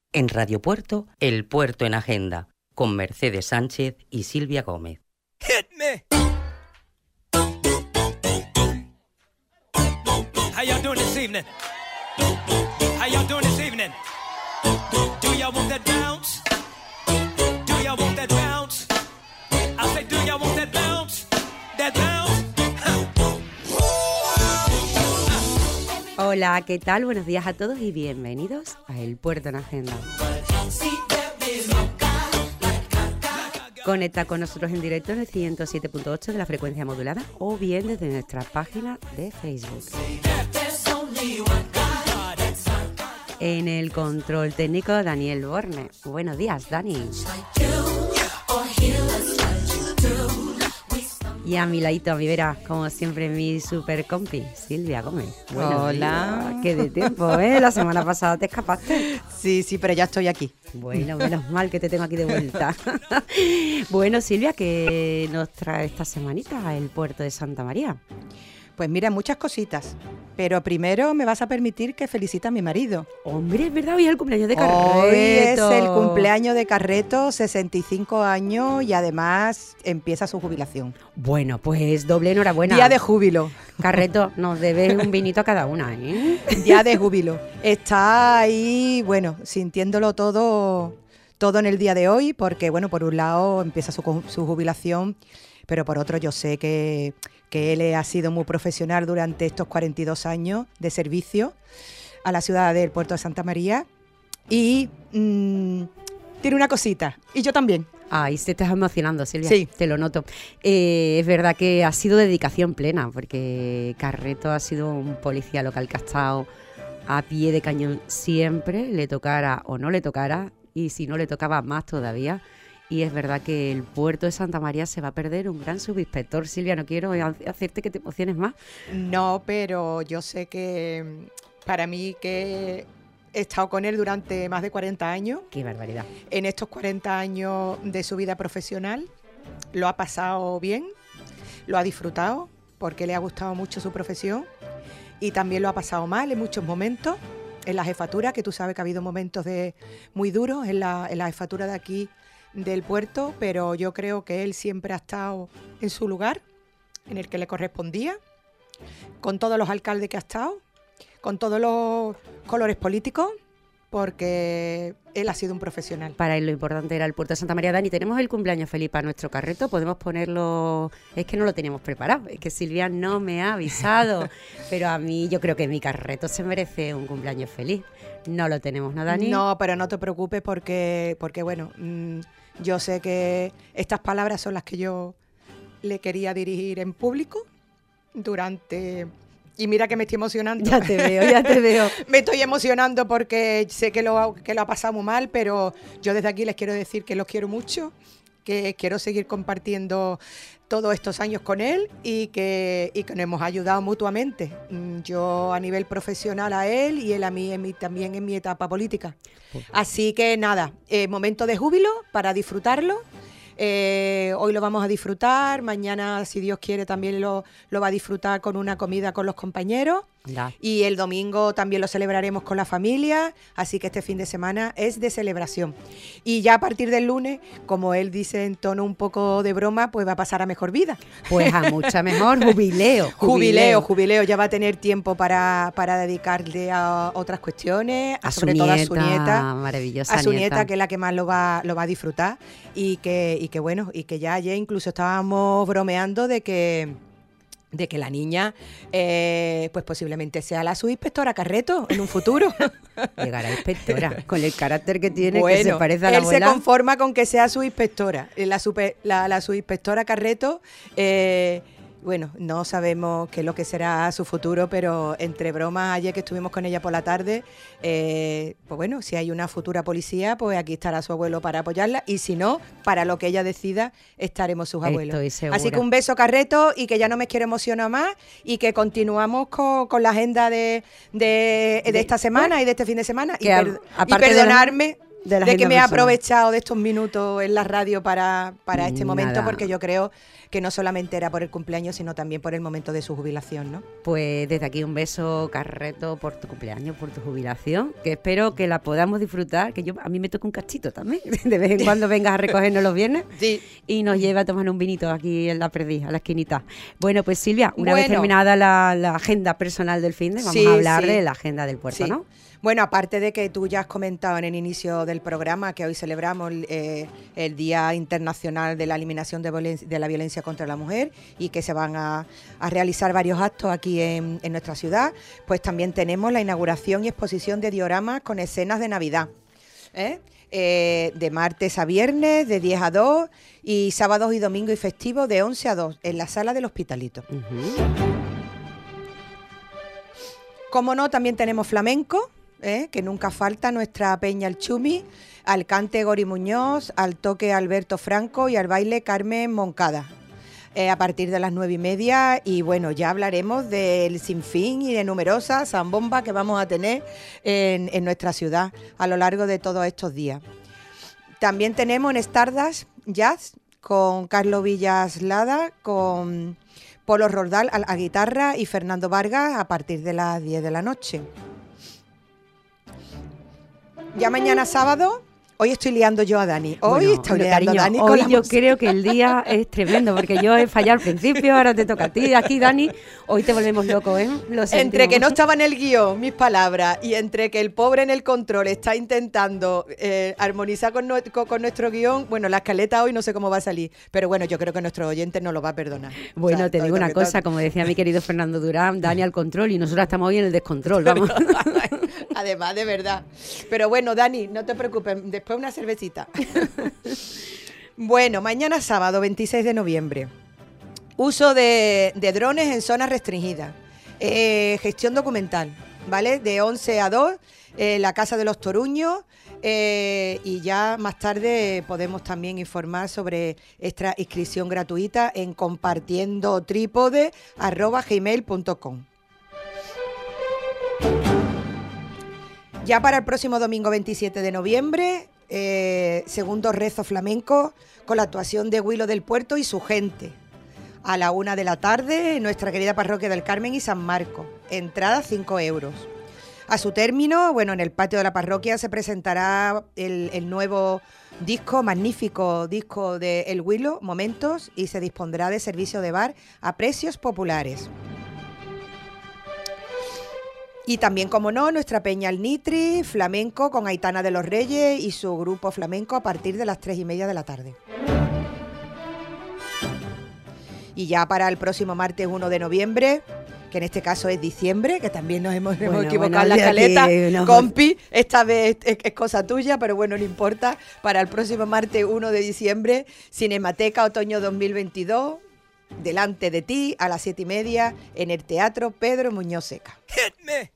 En Radio Puerto, El Puerto en Agenda, con Mercedes Sánchez y Silvia Gómez. Hit me. How y'all doing this evening? How y'all doing this evening? Do y'all want that bounce? Do y'all want that bounce? I say, do y'all want that bounce? That bounce? Hola, ¿qué tal? Buenos días a todos y bienvenidos a El Puerto en Agenda. Conecta con nosotros en directo en el 107.8 de la frecuencia modulada o bien desde nuestra página de Facebook. En el control técnico, Daniel Borne. Buenos días, Dani. Y a mi ladito, a mi vera, como siempre, mi super compi, Silvia Gómez. Hola. Qué de tiempo, ¿eh? La semana pasada te escapaste. Sí, pero ya estoy aquí. Bueno, menos mal que te tengo aquí de vuelta. Bueno, Silvia, ¿qué nos trae esta semanita el puerto de Santa María? Pues mira, muchas cositas. Pero primero me vas a permitir que felicite a mi marido. Hombre, es verdad, hoy es el cumpleaños de Carreto. Hoy es el cumpleaños de Carreto, 65 años y además empieza su jubilación. Bueno, pues doble enhorabuena. Día de júbilo. Carreto, nos debes un vinito a cada una, ¿eh? Día de júbilo. Está ahí, bueno, sintiéndolo todo en el día de hoy, porque, bueno, por un lado empieza su jubilación, pero por otro yo sé que él ha sido muy profesional durante estos 42 años de servicio a la ciudad del puerto de Santa María y tiene una cosita, y yo también. Ay, se te está emocionando, Silvia. Sí. Te lo noto. Es verdad que ha sido dedicación plena, porque Carreto ha sido un policía local que ha estado a pie de cañón siempre, le tocara o no le tocara, y si no le tocaba más todavía. Y es verdad que el puerto de Santa María se va a perder un gran subinspector. Silvia, no quiero hacerte que te emociones más. No, pero yo sé que para mí que he estado con él durante más de 40 años. ¡Qué barbaridad! En estos 40 años de su vida profesional lo ha pasado bien, lo ha disfrutado porque le ha gustado mucho su profesión y también lo ha pasado mal en muchos momentos. En la jefatura, que tú sabes que ha habido momentos muy duros en la jefatura de aquí del puerto, pero yo creo que él siempre ha estado en su lugar, en el que le correspondía, con todos los alcaldes que ha estado, con todos los colores políticos, porque él ha sido un profesional. Para él lo importante era el puerto de Santa María. Dani, tenemos el cumpleaños feliz para nuestro Carreto, podemos ponerlo, es que no lo teníamos preparado, es que Silvia no me ha avisado, pero a mí yo creo que mi Carreto se merece un cumpleaños feliz. No lo tenemos, ¿no, Dani? No, pero no te preocupes porque bueno, yo sé que estas palabras son las que yo le quería dirigir en público durante... Y mira que me estoy emocionando. Ya te veo. Me estoy emocionando porque sé que lo ha pasado muy mal, pero yo desde aquí les quiero decir que los quiero mucho, que quiero seguir compartiendo todos estos años con él y que nos hemos ayudado mutuamente. Yo a nivel profesional a él y él a mí también en mi etapa política. Así que nada, momento de júbilo para disfrutarlo. Hoy lo vamos a disfrutar, mañana, si Dios quiere, también lo va a disfrutar con una comida con los compañeros. Da. Y el domingo también lo celebraremos con la familia, así que este fin de semana es de celebración. Y ya a partir del lunes, como él dice en tono un poco de broma, pues va a pasar a mejor vida. Pues a mucha mejor, jubileo. Jubileo, ya va a tener tiempo para dedicarle a otras cuestiones, sobre todo a su nieta, maravillosa a su nieta, que es la que más lo va a disfrutar, y que bueno, y que ya ayer incluso estábamos bromeando de que la niña pues posiblemente sea la subinspectora Carreto en un futuro. Llegará inspectora, con el carácter que tiene, bueno, que se parece a la él abuela. se conforma con que sea subinspectora. La subinspectora Carreto, bueno, no sabemos qué es lo que será su futuro, pero entre bromas, ayer que estuvimos con ella por la tarde, pues bueno, si hay una futura policía, pues aquí estará su abuelo para apoyarla, y si no, para lo que ella decida, estaremos sus abuelos. Estoy segura. Así que un beso, Carreto, y que ya no me quiero emocionar más, y que continuamos con la agenda de esta semana y de este fin de semana, y perdonarme de la de que agenda me he personal. aprovechado de estos minutos en la radio para este momento, Nada. porque yo creo que no solamente era por el cumpleaños, sino también por el momento de su jubilación, ¿no? Pues desde aquí un beso, Carreto, por tu cumpleaños, por tu jubilación, que espero que la podamos disfrutar, que a mí me toca un cachito también, de vez en cuando vengas a recogernos los viernes Sí. y nos lleve a tomar un vinito aquí en la Perdiz, a la esquinita. Bueno, pues Silvia, una vez Bueno. terminada la agenda personal del fin de, vamos Sí, a hablar sí. de la agenda del puerto, Sí. ¿no? Bueno, aparte de que tú ya has comentado en el inicio del programa que hoy celebramos el Día Internacional de la Eliminación de la Violencia contra la Mujer y que se van a realizar varios actos aquí en nuestra ciudad, pues también tenemos la inauguración y exposición de dioramas con escenas de Navidad. De martes a viernes, de 10 a 2 y sábados y domingos y festivos de 11 a 2 en la sala del Hospitalito. Como no, también tenemos flamenco, que nunca falta, nuestra Peña El Chumi, al cante Gori Muñoz, al toque Alberto Franco y al baile Carmen Moncada. A partir de las 9:30 y bueno, ya hablaremos del sinfín y de numerosas zambomba que vamos a tener en nuestra ciudad a lo largo de todos estos días. También tenemos en Stardust Jazz con Carlos Villaslada, con Polo Rodal a guitarra y Fernando Vargas a partir de las 10 de la noche. Ya mañana sábado, hoy estoy liando yo a Dani. Hoy Bueno, estoy liando cariño, a Dani con hoy la yo música. creo que el día es tremendo, porque yo he fallado al principio, ahora te toca a ti. Aquí, Dani, hoy te volvemos loco, ¿eh? Lo Entre sentimos. que no estaba en el guión mis palabras y entre que el pobre en el control está intentando armonizar con nuestro guión, bueno, la escaleta hoy no sé cómo va a salir, pero bueno, yo creo que nuestro oyente no lo va a perdonar. Bueno, O sea, te todo digo esto una que cosa, todo- como decía mi querido Fernando Durán, Dani al control y nosotros estamos hoy en el descontrol, vamos. Además, de verdad. Pero bueno, Dani, no te preocupes, después una cervecita. Bueno, mañana sábado, 26 de noviembre. Uso de drones en zonas restringidas. Gestión documental, ¿vale? De 11 a 2, la Casa de los Toruños. Y ya más tarde podemos también informar sobre esta inscripción gratuita en compartiendotrípode@gmail.com. Ya para el próximo domingo 27 de noviembre, segundo rezo flamenco con la actuación de Huilo del Puerto y su gente. A la 1 de la tarde en nuestra querida parroquia del Carmen y San Marcos. Entrada 5 euros. A su término, bueno, en el patio de la parroquia se presentará el nuevo disco, magnífico disco de El Huilo, Momentos, y se dispondrá de servicio de bar a precios populares. Y también, como no, nuestra Peña El Nitri, flamenco con Aitana de los Reyes y su grupo flamenco a partir de las 3:30 de la tarde. Y ya para el próximo martes 1 de noviembre, que en este caso es diciembre, que también nos hemos equivocado en la de aquí, escaleta, no. compi, esta vez es cosa tuya, pero bueno, no importa. Para el próximo martes 1 de diciembre, Cinemateca Otoño 2022, delante de ti, a las 7:30, en el Teatro Pedro Muñoz Seca. Hit me.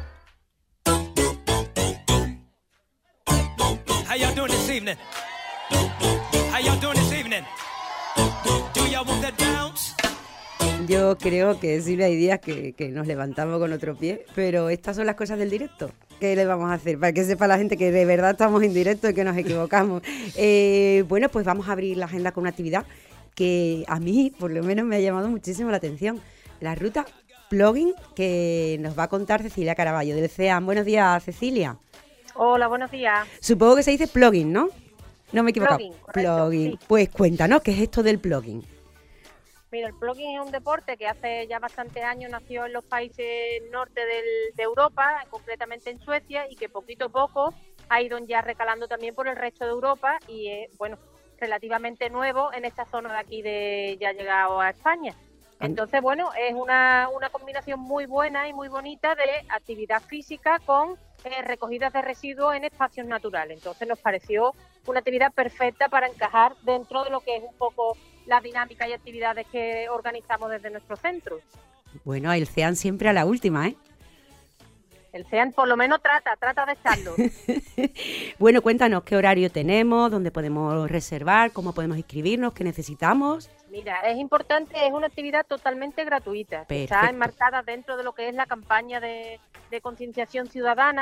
How y'all doing this evening? How y'all doing this evening? Do y'all want that bounce? Yo creo que sí, hay días que nos levantamos con otro pie, pero estas son las cosas del directo. ¿Qué le vamos a hacer? Para que sepa la gente que de verdad estamos en directo y que nos equivocamos. Bueno, pues vamos a abrir la agenda con una actividad que a mí, por lo menos, me ha llamado muchísimo la atención. La ruta Plugin, que nos va a contar Cecilia Caraballo del CEAM. Buenos días, Cecilia. Hola, buenos días. Supongo que se dice plugin, ¿no? No me he equivocado. Plugin, correcto, Plugin. sí. Pues cuéntanos, ¿qué es esto del plugin? Mira, el plugging es un deporte que hace ya bastantes años nació en los países norte de Europa, concretamente en Suecia, y que poquito a poco ha ido ya recalando también por el resto de Europa y es, bueno, relativamente nuevo en esta zona de aquí de ya llegado a España. Entonces, bueno, es una combinación muy buena y muy bonita de actividad física con recogidas de residuos en espacios naturales. Entonces nos pareció una actividad perfecta para encajar dentro de lo que es un poco la dinámica y actividades que organizamos desde nuestro centro. Bueno, el CEAM siempre a la última, ¿eh? El CEAN por lo menos trata de estarlo. Bueno, cuéntanos qué horario tenemos, dónde podemos reservar, cómo podemos inscribirnos, qué necesitamos. Mira, es importante, es una actividad totalmente gratuita. Perfecto. Está enmarcada dentro de lo que es la campaña de concienciación ciudadana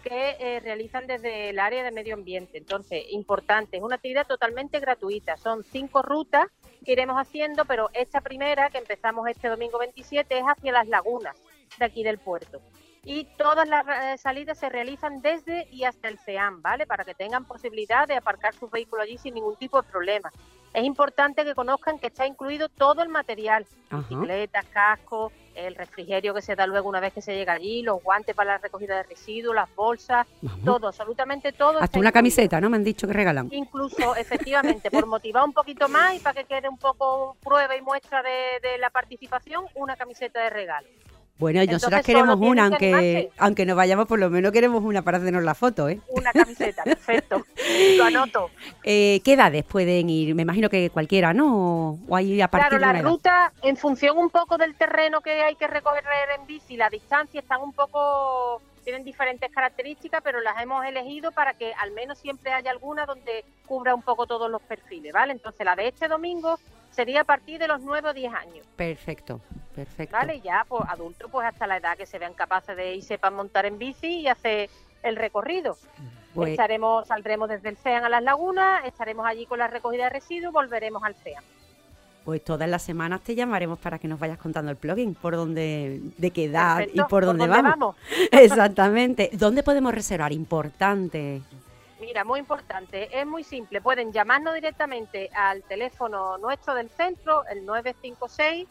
que realizan desde el área de medio ambiente. Entonces, importante, es una actividad totalmente gratuita. Son 5 rutas que iremos haciendo, pero esta primera, que empezamos este domingo 27, es hacia las lagunas de aquí del puerto. Y todas las salidas se realizan desde y hasta el CEAM, ¿vale? Para que tengan posibilidad de aparcar sus vehículos allí sin ningún tipo de problema. Es importante que conozcan que está incluido todo el material, bicicletas, cascos, el refrigerio que se da luego una vez que se llega allí, los guantes para la recogida de residuos, las bolsas, todo, absolutamente todo. Hasta una camiseta, ¿no? Me han dicho que regalan. Incluso, efectivamente, por motivar un poquito más y para que quede un poco prueba y muestra de la participación, una camiseta de regalo. Bueno, nosotras queremos una, aunque no vayamos, por lo menos queremos una para hacernos la foto, ¿eh? Una camiseta, perfecto, lo anoto. ¿Qué edades pueden ir? Me imagino que cualquiera, ¿no? ¿O hay a partir de una edad? Claro, la ruta, en función un poco del terreno que hay que recorrer en bici, la distancia están un poco... Tienen diferentes características, pero las hemos elegido para que al menos siempre haya alguna donde cubra un poco todos los perfiles, ¿vale? Entonces, la de este domingo sería a partir de los 9 o 10 años. Perfecto, perfecto. Vale, ya pues adultos pues hasta la edad que se vean capaces de ir, sepan montar en bici y hacer el recorrido. Pues... Saldremos desde el CEAN a las lagunas, estaremos allí con la recogida de residuos, volveremos al CEAN. Pues todas las semanas te llamaremos para que nos vayas contando el plugin, por dónde, de qué edad. Perfecto, y por dónde vamos. Exactamente. ¿Dónde podemos reservar? Importante. Mira, muy importante, es muy simple. Pueden llamarnos directamente al teléfono nuestro del centro, el 956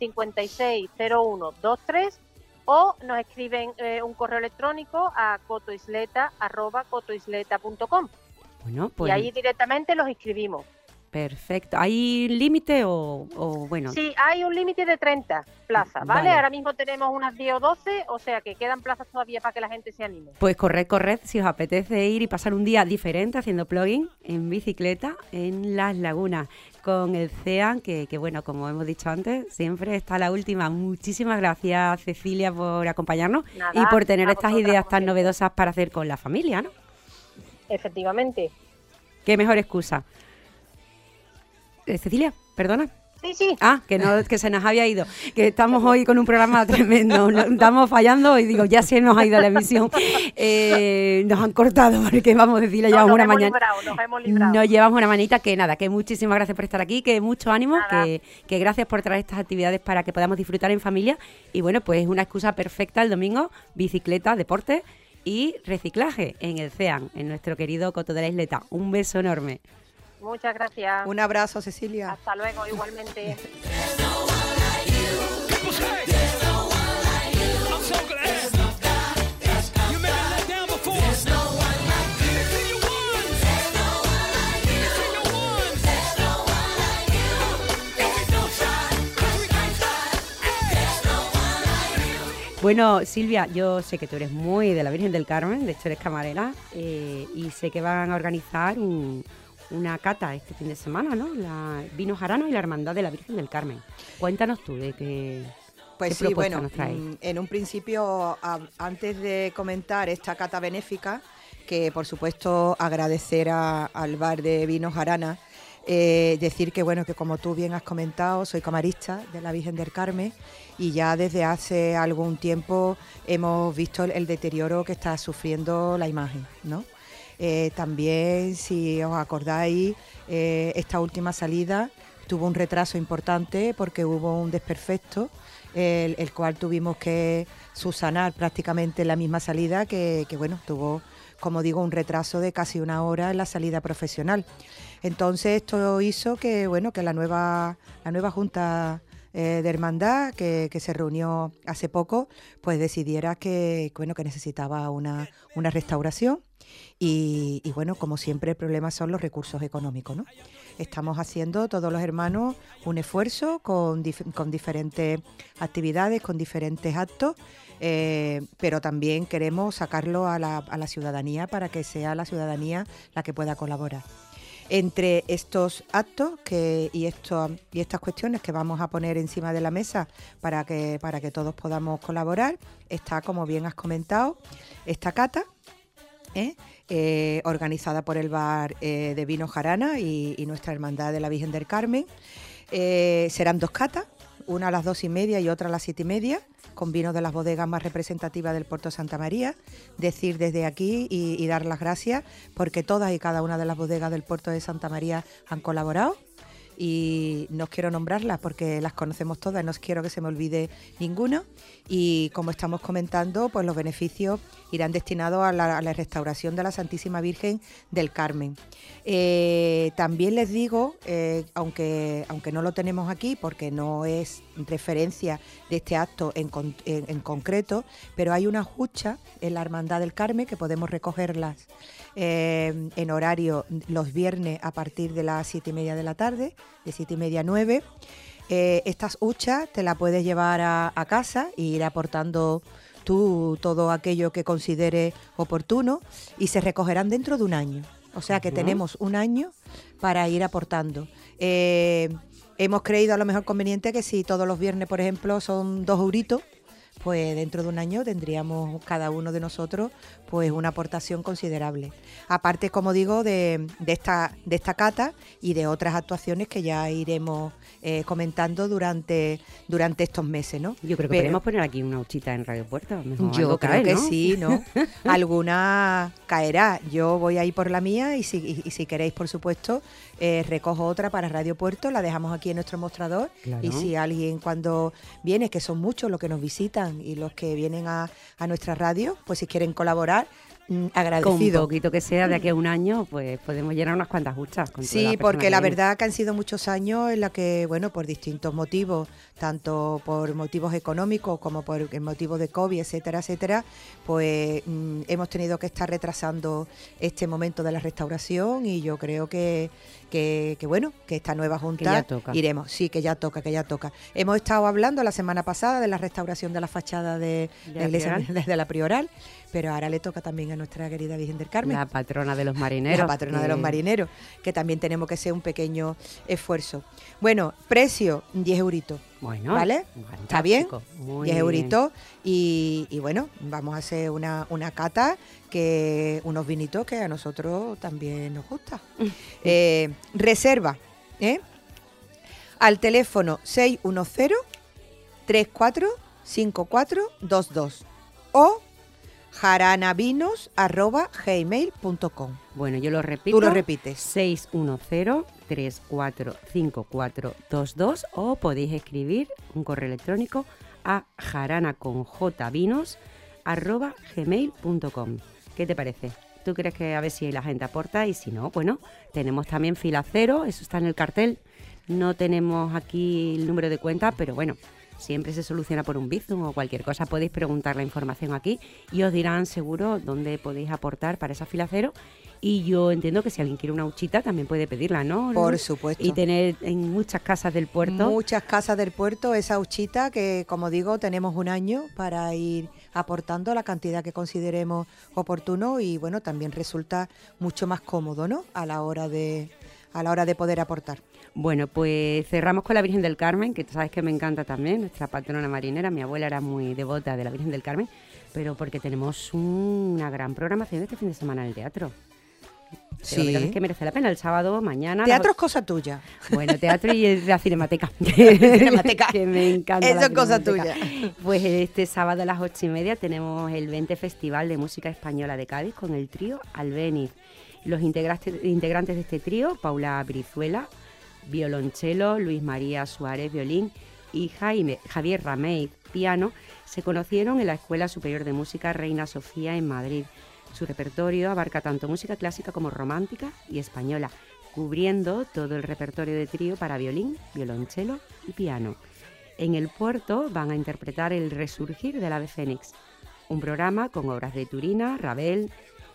560123, o nos escriben un correo electrónico a cotoisleta@cotoisleta.com. Bueno, pues... Y ahí directamente los inscribimos. Perfecto. ¿Hay límite o bueno? Sí, hay un límite de 30 plazas, ¿vale? Ahora mismo tenemos unas 10 o 12, o sea que quedan plazas todavía para que la gente se anime. Pues corred, si os apetece ir y pasar un día diferente haciendo plugin en bicicleta en las lagunas con el CEAN, que bueno, como hemos dicho antes, siempre está la última. Muchísimas gracias, Cecilia, por acompañarnos. Nada, y por tener estas ideas tan siempre novedosas para hacer con la familia, ¿no? Efectivamente. Qué mejor excusa. Cecilia, perdona. Sí. Ah, que se nos había ido. Que estamos hoy con un programa tremendo. Estamos fallando y digo, ya se nos ha ido la emisión. Nos han cortado porque vamos a decirle, llevamos una mañana. Nos hemos librado. Nos llevamos una manita, que nada, que muchísimas gracias por estar aquí, que mucho ánimo, que gracias por traer estas actividades para que podamos disfrutar en familia. Y bueno, pues una excusa perfecta el domingo, bicicleta, deporte y reciclaje en el CEAN, en nuestro querido Coto de la Isleta. Un beso enorme. Muchas gracias. Un abrazo, Cecilia. Hasta luego, igualmente. Bueno, Silvia, yo sé que tú eres muy de la Virgen del Carmen, de hecho eres camarera, y sé que van a organizar una cata este fin de semana, ¿no? La Vinos Jaranos y la Hermandad de la Virgen del Carmen. Cuéntanos tú de qué, pues qué sí, propuesta bueno, nos traes. En un principio, antes de comentar esta cata benéfica, que por supuesto agradecer al bar de Vinos Jaranas, decir que bueno, que como tú bien has comentado, soy camarista de la Virgen del Carmen y ya desde hace algún tiempo hemos visto el deterioro que está sufriendo la imagen, ¿no? También, si os acordáis, esta última salida tuvo un retraso importante porque hubo un desperfecto, el cual tuvimos que subsanar prácticamente en la misma salida que bueno, tuvo, como digo, un retraso de casi una hora en la salida profesional. Entonces esto hizo que bueno, que la nueva Junta de Hermandad que se reunió hace poco, pues decidiera que bueno, que necesitaba una restauración. Y bueno, como siempre el problema son los recursos económicos, ¿no? Estamos haciendo todos los hermanos un esfuerzo con diferentes actividades, con diferentes actos, pero también queremos sacarlo a la ciudadanía para que sea la ciudadanía la que pueda colaborar. Entre estos actos y estas cuestiones que vamos a poner encima de la mesa para que todos podamos colaborar, está, como bien has comentado, esta cata, organizada por el bar de Vinos Jarana y nuestra Hermandad de la Virgen del Carmen. Serán 2 catas, una a las 2:30 y otra a las 7:30, con vinos de las bodegas más representativas del puerto de Santa María. Decir desde aquí y dar las gracias porque todas y cada una de las bodegas del puerto de Santa María han colaborado. Y no quiero nombrarlas porque las conocemos todas, no quiero que se me olvide ninguno. Y como estamos comentando, pues los beneficios irán destinados a la restauración de la Santísima Virgen del Carmen. También les digo, aunque no lo tenemos aquí porque no es referencia de este acto en concreto, pero hay una hucha en la Hermandad del Carmen que podemos recogerlas en horario los viernes a partir de las 7:30 de la tarde, de 7:30 a 9. Estas huchas te las puedes llevar a casa e ir aportando tú todo aquello que consideres oportuno y se recogerán dentro de un año. O sea que tenemos un año para ir aportando. Hemos creído a lo mejor conveniente que si todos los viernes, por ejemplo, son 2 euritos, pues dentro de un año tendríamos cada uno de nosotros pues una aportación considerable. Aparte, como digo, de esta cata y de otras actuaciones que ya iremos comentando durante estos meses, ¿no? Yo creo que podemos poner aquí una huchita en Radio Puerto. Yo creo que sí, ¿no? Alguna caerá. Yo voy a ir por la mía y si queréis, por supuesto, recojo otra para Radio Puerto, la dejamos aquí en nuestro mostrador. Claro. Y si alguien cuando viene, que son muchos los que nos visitan y los que vienen a nuestra radio, pues si quieren colaborar, agradecido. Con poquito que sea, de aquí a un año, pues podemos llenar unas cuantas huchas. Sí, porque la verdad que han sido muchos años en la que, bueno, por distintos motivos, tanto por motivos económicos como por el motivo de COVID, etcétera, etcétera, pues hemos tenido que estar retrasando este momento de la restauración y yo creo que bueno, que esta nueva junta iremos. Sí, que ya toca. Hemos estado hablando la semana pasada de la restauración de la fachada de la iglesia de la Prioral, pero ahora le toca también a nuestra querida Virgen del Carmen. La patrona de los marineros. La patrona de los marineros, que también tenemos que hacer un pequeño esfuerzo. Bueno, precio, 10 euritos. Bueno, ¿vale? ¿Está bien? 10 euritos. Bien. Y bueno, vamos a hacer una cata, unos vinitos que a nosotros también nos gusta. Reserva, al teléfono 610-345422 o jaranavinos@gmail.com. Bueno, yo lo repito. Tú lo repites. 610-345422 o podéis escribir un correo electrónico a jaranaconjvinos@gmail.com. ¿Qué te parece? ¿Tú crees que a ver si la gente aporta? Y si no, bueno, tenemos también fila cero, eso está en el cartel. No tenemos aquí el número de cuenta, pero bueno, siempre se soluciona por un Bizum o cualquier cosa. Podéis preguntar la información aquí y os dirán seguro dónde podéis aportar para esa fila cero. Y yo entiendo que si alguien quiere una huchita también puede pedirla, ¿no? Por supuesto. Y tener en muchas casas del puerto. Muchas casas del puerto esa huchita que, como digo, tenemos un año para ir aportando la cantidad que consideremos oportuno y, bueno, también resulta mucho más cómodo, ¿no? A la hora de poder aportar. Bueno, pues cerramos con la Virgen del Carmen, que tú sabes que me encanta también, nuestra patrona marinera. Mi abuela era muy devota de la Virgen del Carmen, pero porque tenemos una gran programación este fin de semana en el teatro. Sí. Es que merece la pena. El sábado, mañana... Teatro es cosa tuya. Bueno, teatro y la Cinemateca. Cinemateca. Que me encanta. Eso es cosa tuya. Pues este sábado a las 8:30 tenemos el 20 Festival de Música Española de Cádiz con el trío Albéniz. Los integrantes de este trío, Paula Brizuela, violonchelo, Luis María Suárez, violín y Javier Ramey, piano, se conocieron en la Escuela Superior de Música Reina Sofía en Madrid. Su repertorio abarca tanto música clásica como romántica y española, cubriendo todo el repertorio de trío para violín, violonchelo y piano. En el puerto van a interpretar El Resurgir del Ave Fénix, un programa con obras de Turina, Ravel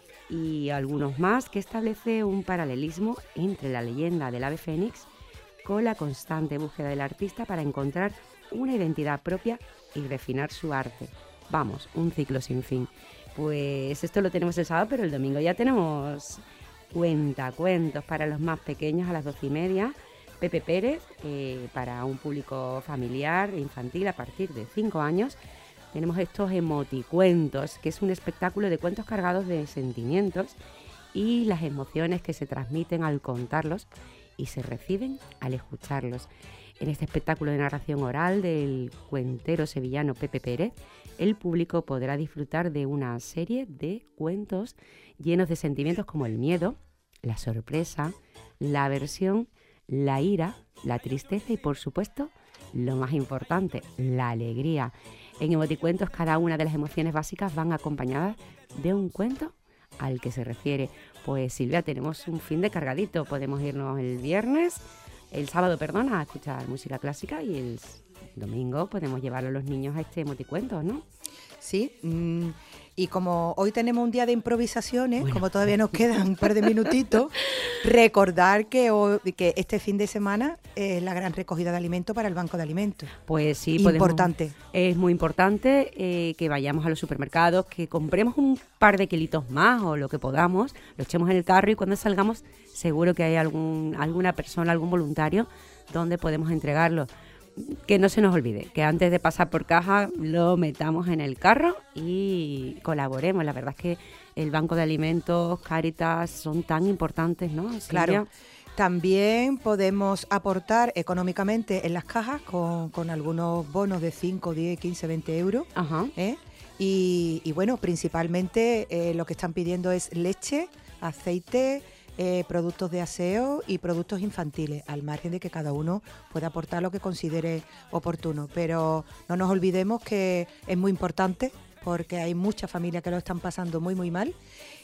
y algunos más que establece un paralelismo entre la leyenda del Ave Fénix con la constante búsqueda del artista para encontrar una identidad propia y refinar su arte. Vamos, un ciclo sin fin. Pues esto lo tenemos el sábado, pero el domingo ya tenemos cuentacuentos para los más pequeños a las 12:30. Pepe Pérez, para un público familiar e infantil a partir de 5 años. Tenemos estos emoticuentos, que es un espectáculo de cuentos cargados de sentimientos y las emociones que se transmiten al contarlos y se reciben al escucharlos. En este espectáculo de narración oral del cuentero sevillano Pepe Pérez, el público podrá disfrutar de una serie de cuentos llenos de sentimientos como el miedo, la sorpresa, la aversión, la ira, la tristeza y, por supuesto, lo más importante, la alegría. En Emoticuentos, cada una de las emociones básicas van acompañadas de un cuento al que se refiere. Pues Silvia, tenemos un fin de cargadito. Podemos irnos el sábado, a escuchar música clásica, y el domingo podemos llevar a los niños a este Emoticuentos, ¿no? Sí, y como hoy tenemos un día de improvisaciones, Bueno, como todavía nos quedan un par de minutitos, recordar que este fin de semana es la gran recogida de alimentos para el Banco de Alimentos. Pues sí, importante. Es muy importante que vayamos a los supermercados, que compremos un par de kilitos más o lo que podamos, lo echemos en el carro, y cuando salgamos seguro que hay alguna persona, algún voluntario donde podemos entregarlo. Que no se nos olvide, que antes de pasar por caja lo metamos en el carro y colaboremos. La verdad es que el Banco de Alimentos, Cáritas, son tan importantes, ¿no, Silvia? Claro. También podemos aportar económicamente en las cajas con algunos bonos de 5, 10, 15, 20 euros. Ajá. Y bueno, principalmente lo que están pidiendo es leche, aceite, productos de aseo y productos infantiles, al margen de que cada uno pueda aportar lo que considere oportuno. Pero no nos olvidemos que es muy importante, porque hay muchas familias que lo están pasando muy, muy mal.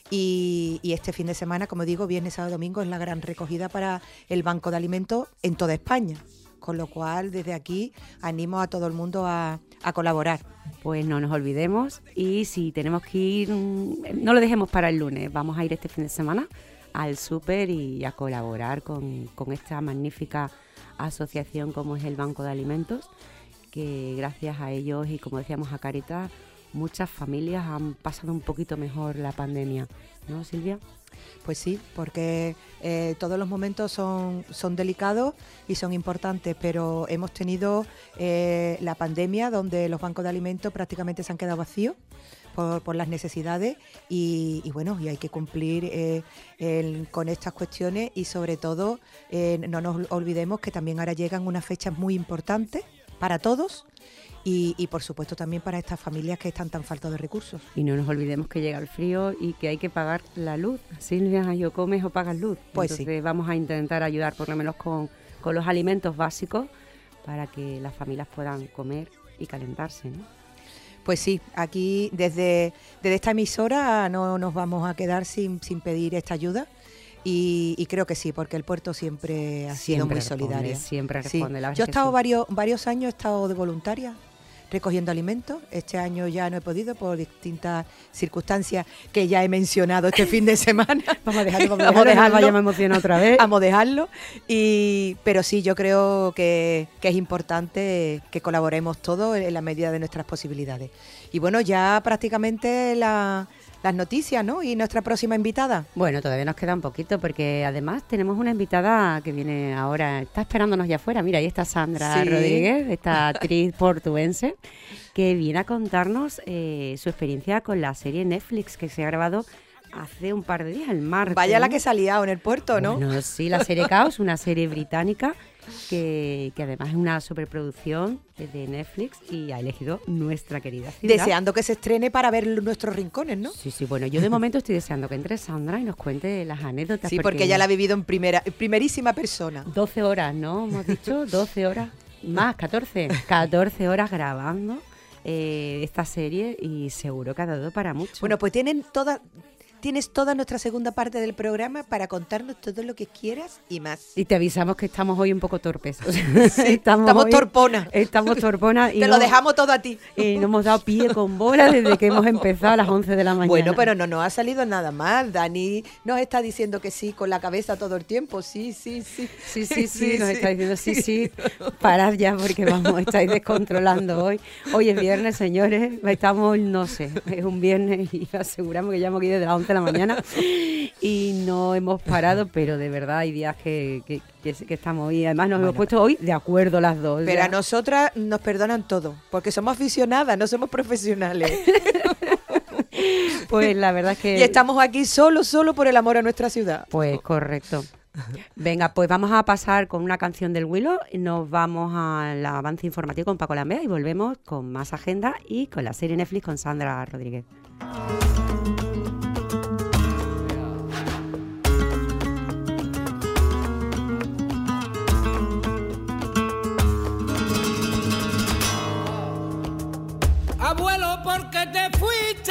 Y este fin de semana, como digo, viernes, sábado, domingo, es la gran recogida para el Banco de Alimentos en toda España. Con lo cual, desde aquí, animo a todo el mundo a colaborar. Pues no nos olvidemos, y si tenemos que ir, no lo dejemos para el lunes. Vamos a ir este fin de semana al súper y a colaborar con esta magnífica asociación como es el Banco de Alimentos, que gracias a ellos y, como decíamos, a Cáritas, muchas familias han pasado un poquito mejor la pandemia, ¿no, Silvia? Pues sí, porque todos los momentos son delicados y son importantes, pero hemos tenido la pandemia donde los bancos de alimentos prácticamente se han quedado vacíos por las necesidades y bueno, y hay que cumplir con estas cuestiones, y sobre todo no nos olvidemos que también ahora llegan unas fechas muy importantes para todos. Y por supuesto también para estas familias que están tan faltas de recursos. Y no nos olvidemos que llega el frío y que hay que pagar la luz. Silvia, o comes o pagas luz. Pues entonces sí. Vamos a intentar ayudar por lo menos con los alimentos básicos para que las familias puedan comer y calentarse, ¿no? Pues sí, aquí desde esta emisora no nos vamos a quedar sin pedir esta ayuda. Y creo que sí, porque el puerto siempre ha sido muy solidario. Siempre responde. Sí. Yo he estado varios años, he estado de voluntaria recogiendo alimentos. Este año ya no he podido por distintas circunstancias que ya he mencionado este fin de semana. Vamos a dejarlo, ya me emociona otra vez. Vamos a dejarlo. Pero sí, yo creo que es importante que colaboremos todos en la medida de nuestras posibilidades. Y bueno, ya prácticamente las noticias, ¿no? Y nuestra próxima invitada. Bueno, todavía nos queda un poquito, porque además tenemos una invitada que viene ahora, está esperándonos ya afuera. Mira, ahí está Sandra Rodríguez, esta actriz portuense, que viene a contarnos su experiencia con la serie Netflix que se ha grabado hace un par de días, el martes. Vaya la que se ha liado en el puerto, ¿no? Bueno, sí, la serie Caos, una serie británica que además es una superproducción de Netflix y ha elegido nuestra querida ciudad. Deseando que se estrene para ver nuestros rincones, ¿no? Sí, bueno, yo de momento estoy deseando que entre Sandra y nos cuente las anécdotas. Sí, porque ella la ha vivido en primerísima persona. 12 horas, ¿no? Hemos dicho 12 horas, más 14 horas grabando esta serie, y seguro que ha dado para mucho. Bueno, pues tienes toda nuestra segunda parte del programa para contarnos todo lo que quieras y más. Y te avisamos que estamos hoy un poco torpes. O sea, sí, estamos torponas. Estamos torponas. Te lo dejamos todo a ti. Y no hemos dado pie con bola desde que hemos empezado a las 11 de la mañana. Bueno, pero no nos ha salido nada mal. Dani nos está diciendo que sí con la cabeza todo el tiempo. Sí. Sí, nos está diciendo sí. Parad ya, porque estáis descontrolando hoy. Hoy es viernes, señores. Estamos, no sé, es un viernes y aseguramos que llevamos aquí desde las 11 de la mañana y no hemos parado, pero de verdad hay días que estamos hoy. Además nos hemos puesto hoy de acuerdo las dos. Pero a nosotras nos perdonan todo, porque somos aficionadas, no somos profesionales. Pues la verdad es que... Y estamos aquí solo por el amor a nuestra ciudad. Pues correcto. Venga, pues vamos a pasar con una canción del Willow, nos vamos al avance informativo con Paco Lambea y volvemos con más agenda y con la serie Netflix con Sandra Rodríguez. Abuelo, ¿por qué te fuiste?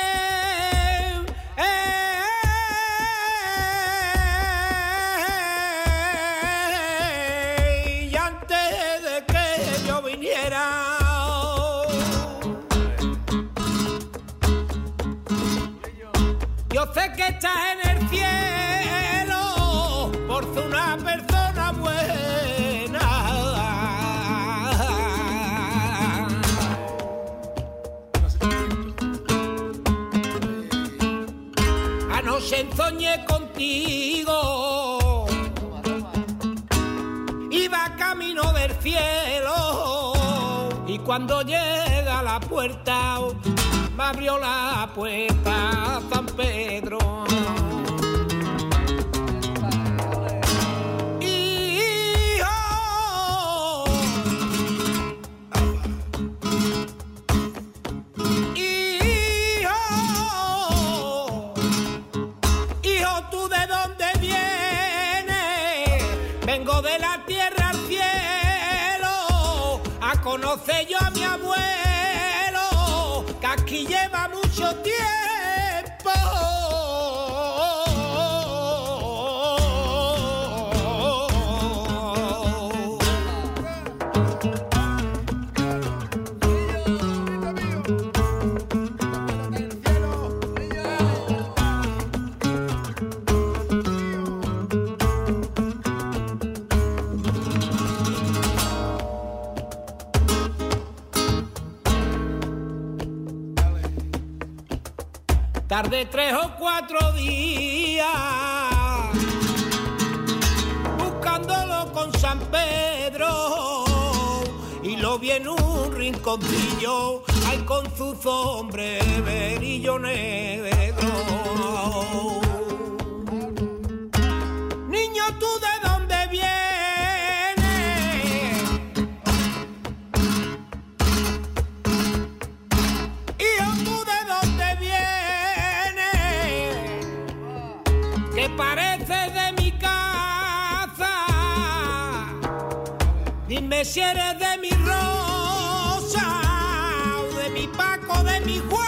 Y antes de que yo viniera, yo sé que estás en el cielo por ser una persona buena. Anoche soñé contigo, iba camino del cielo y cuando llega a la puerta me abrió la puerta San Pedro. Conoce yo a mi abuelo, que aquí lleva mucho tiempo. Tardé 3 o 4 días buscándolo con San Pedro y lo vi en un rinconcillo, ahí con su sombrerillo negro. Niño, ¿tú de dónde vienes? Parece de mi casa, dime si eres de mi Rosa o de mi Paco, de mi Juan.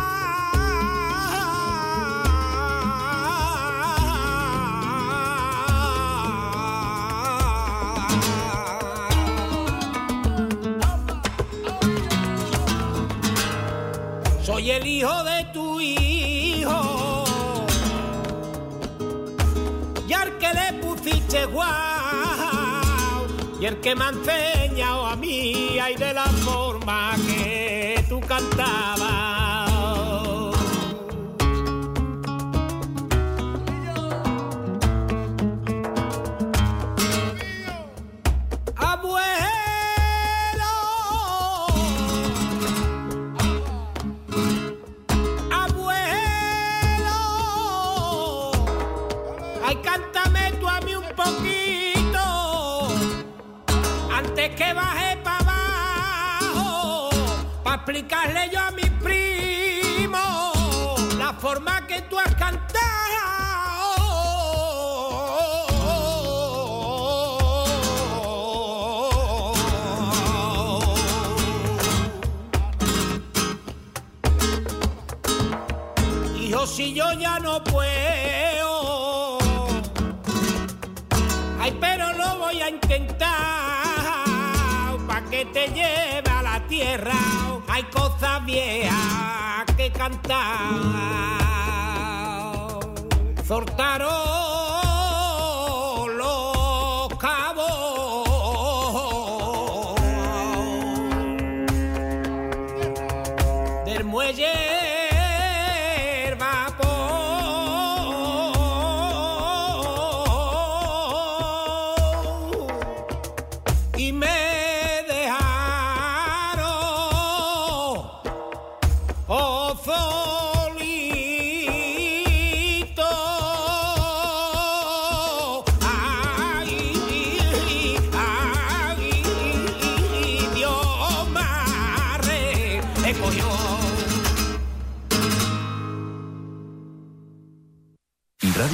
Soy el hijo de tu hijo y al que le pusiste guau, y el que me ha enseñado a mí, ay, de la forma que tú cantabas. Que bajé para abajo para explicarle yo a mis primos la forma que tú has cantado. Hijo, si yo ya no puedo, ay, pero lo voy a intentar. Que te lleve a la tierra, hay cosas viejas que cantar. Soltaron los cabos del muelle.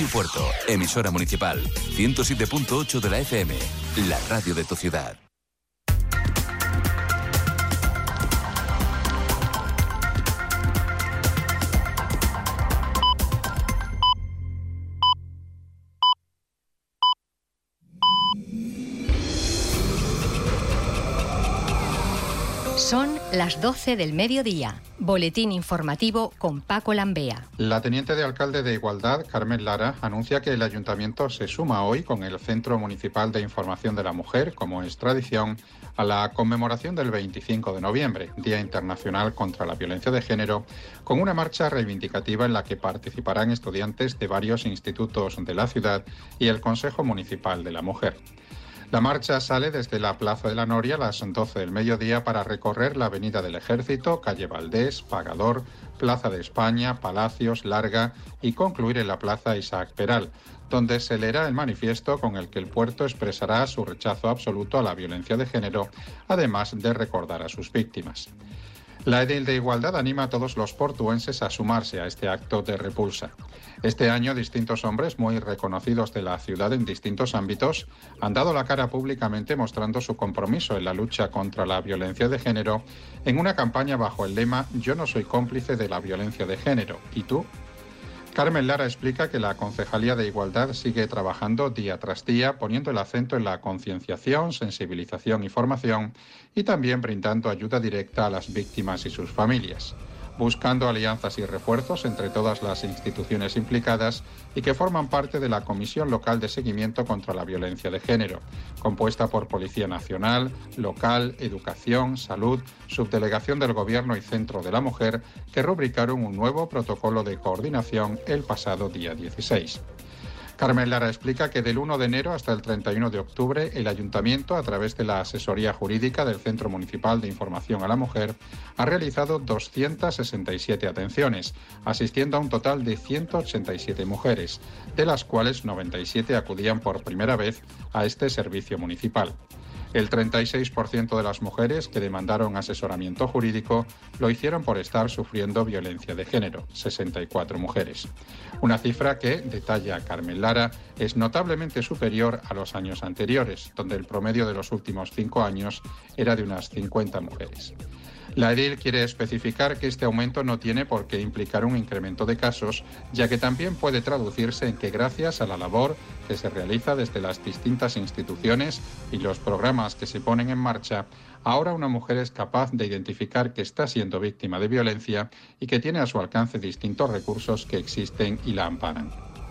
Radio Puerto, emisora municipal, 107.8 de la FM, la radio de tu ciudad. Son las 12 del mediodía. Boletín informativo con Paco Lambea. La teniente de alcalde de Igualdad, Carmen Lara, anuncia que el ayuntamiento se suma hoy con el Centro Municipal de Información de la Mujer, como es tradición, a la conmemoración del 25 de noviembre, Día Internacional contra la Violencia de Género, con una marcha reivindicativa en la que participarán estudiantes de varios institutos de la ciudad y el Consejo Municipal de la Mujer. La marcha sale desde la Plaza de la Noria a las 12 del mediodía para recorrer la Avenida del Ejército, Calle Valdés, Pagador, Plaza de España, Palacios, Larga y concluir en la Plaza Isaac Peral, donde se leerá el manifiesto con el que el puerto expresará su rechazo absoluto a la violencia de género, además de recordar a sus víctimas. La edil de Igualdad anima a todos los portuenses a sumarse a este acto de repulsa. Este año, distintos hombres muy reconocidos de la ciudad en distintos ámbitos han dado la cara públicamente mostrando su compromiso en la lucha contra la violencia de género en una campaña bajo el lema «Yo no soy cómplice de la violencia de género, ¿y tú?». Carmen Lara explica que la Concejalía de Igualdad sigue trabajando día tras día, poniendo el acento en la concienciación, sensibilización y formación, y también brindando ayuda directa a las víctimas y sus familias, buscando alianzas y refuerzos entre todas las instituciones implicadas y que forman parte de la Comisión Local de Seguimiento contra la Violencia de Género, compuesta por Policía Nacional, Local, Educación, Salud, Subdelegación del Gobierno y Centro de la Mujer, que rubricaron un nuevo protocolo de coordinación el pasado día 16. Carmen Lara explica que del 1 de enero hasta el 31 de octubre el Ayuntamiento, a través de la Asesoría Jurídica del Centro Municipal de Información a la Mujer, ha realizado 267 atenciones, asistiendo a un total de 187 mujeres, de las cuales 97 acudían por primera vez a este servicio municipal. El 36% de las mujeres que demandaron asesoramiento jurídico lo hicieron por estar sufriendo violencia de género, 64 mujeres. Una cifra que, detalla Carmen Lara, es notablemente superior a los años anteriores, donde el promedio de los últimos 5 años era de unas 50 mujeres. La edil quiere especificar que este aumento no tiene por qué implicar un incremento de casos, ya que también puede traducirse en que gracias a la labor que se realiza desde las distintas instituciones y los programas que se ponen en marcha, ahora una mujer es capaz de identificar que está siendo víctima de violencia y que tiene a su alcance distintos recursos que existen y la amparan.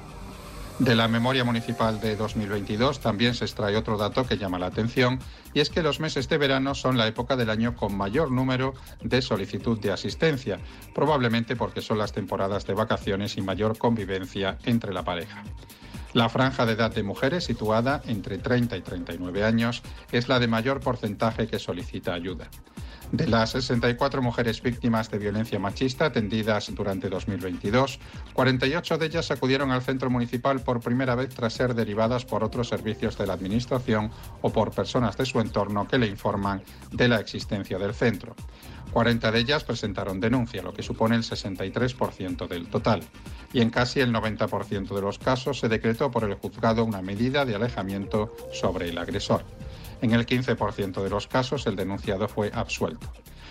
De la memoria municipal de 2022 también se extrae otro dato que llama la atención, y es que los meses de verano son la época del año con mayor número de solicitud de asistencia, probablemente porque son las temporadas de vacaciones y mayor convivencia entre la pareja. La franja de edad de mujeres, situada entre 30 y 39 años, es la de mayor porcentaje que solicita ayuda. De las 64 mujeres víctimas de violencia machista atendidas durante 2022, 48 de ellas acudieron al centro municipal por primera vez tras ser derivadas por otros servicios de la Administración o por personas de su entorno que le informan de la existencia del centro. 40 de ellas presentaron denuncia, lo que supone el 63% del total. Y en casi el 90% de los casos se decretó por el juzgado una medida de alejamiento sobre el agresor. En el 15% de los casos el denunciado fue absuelto.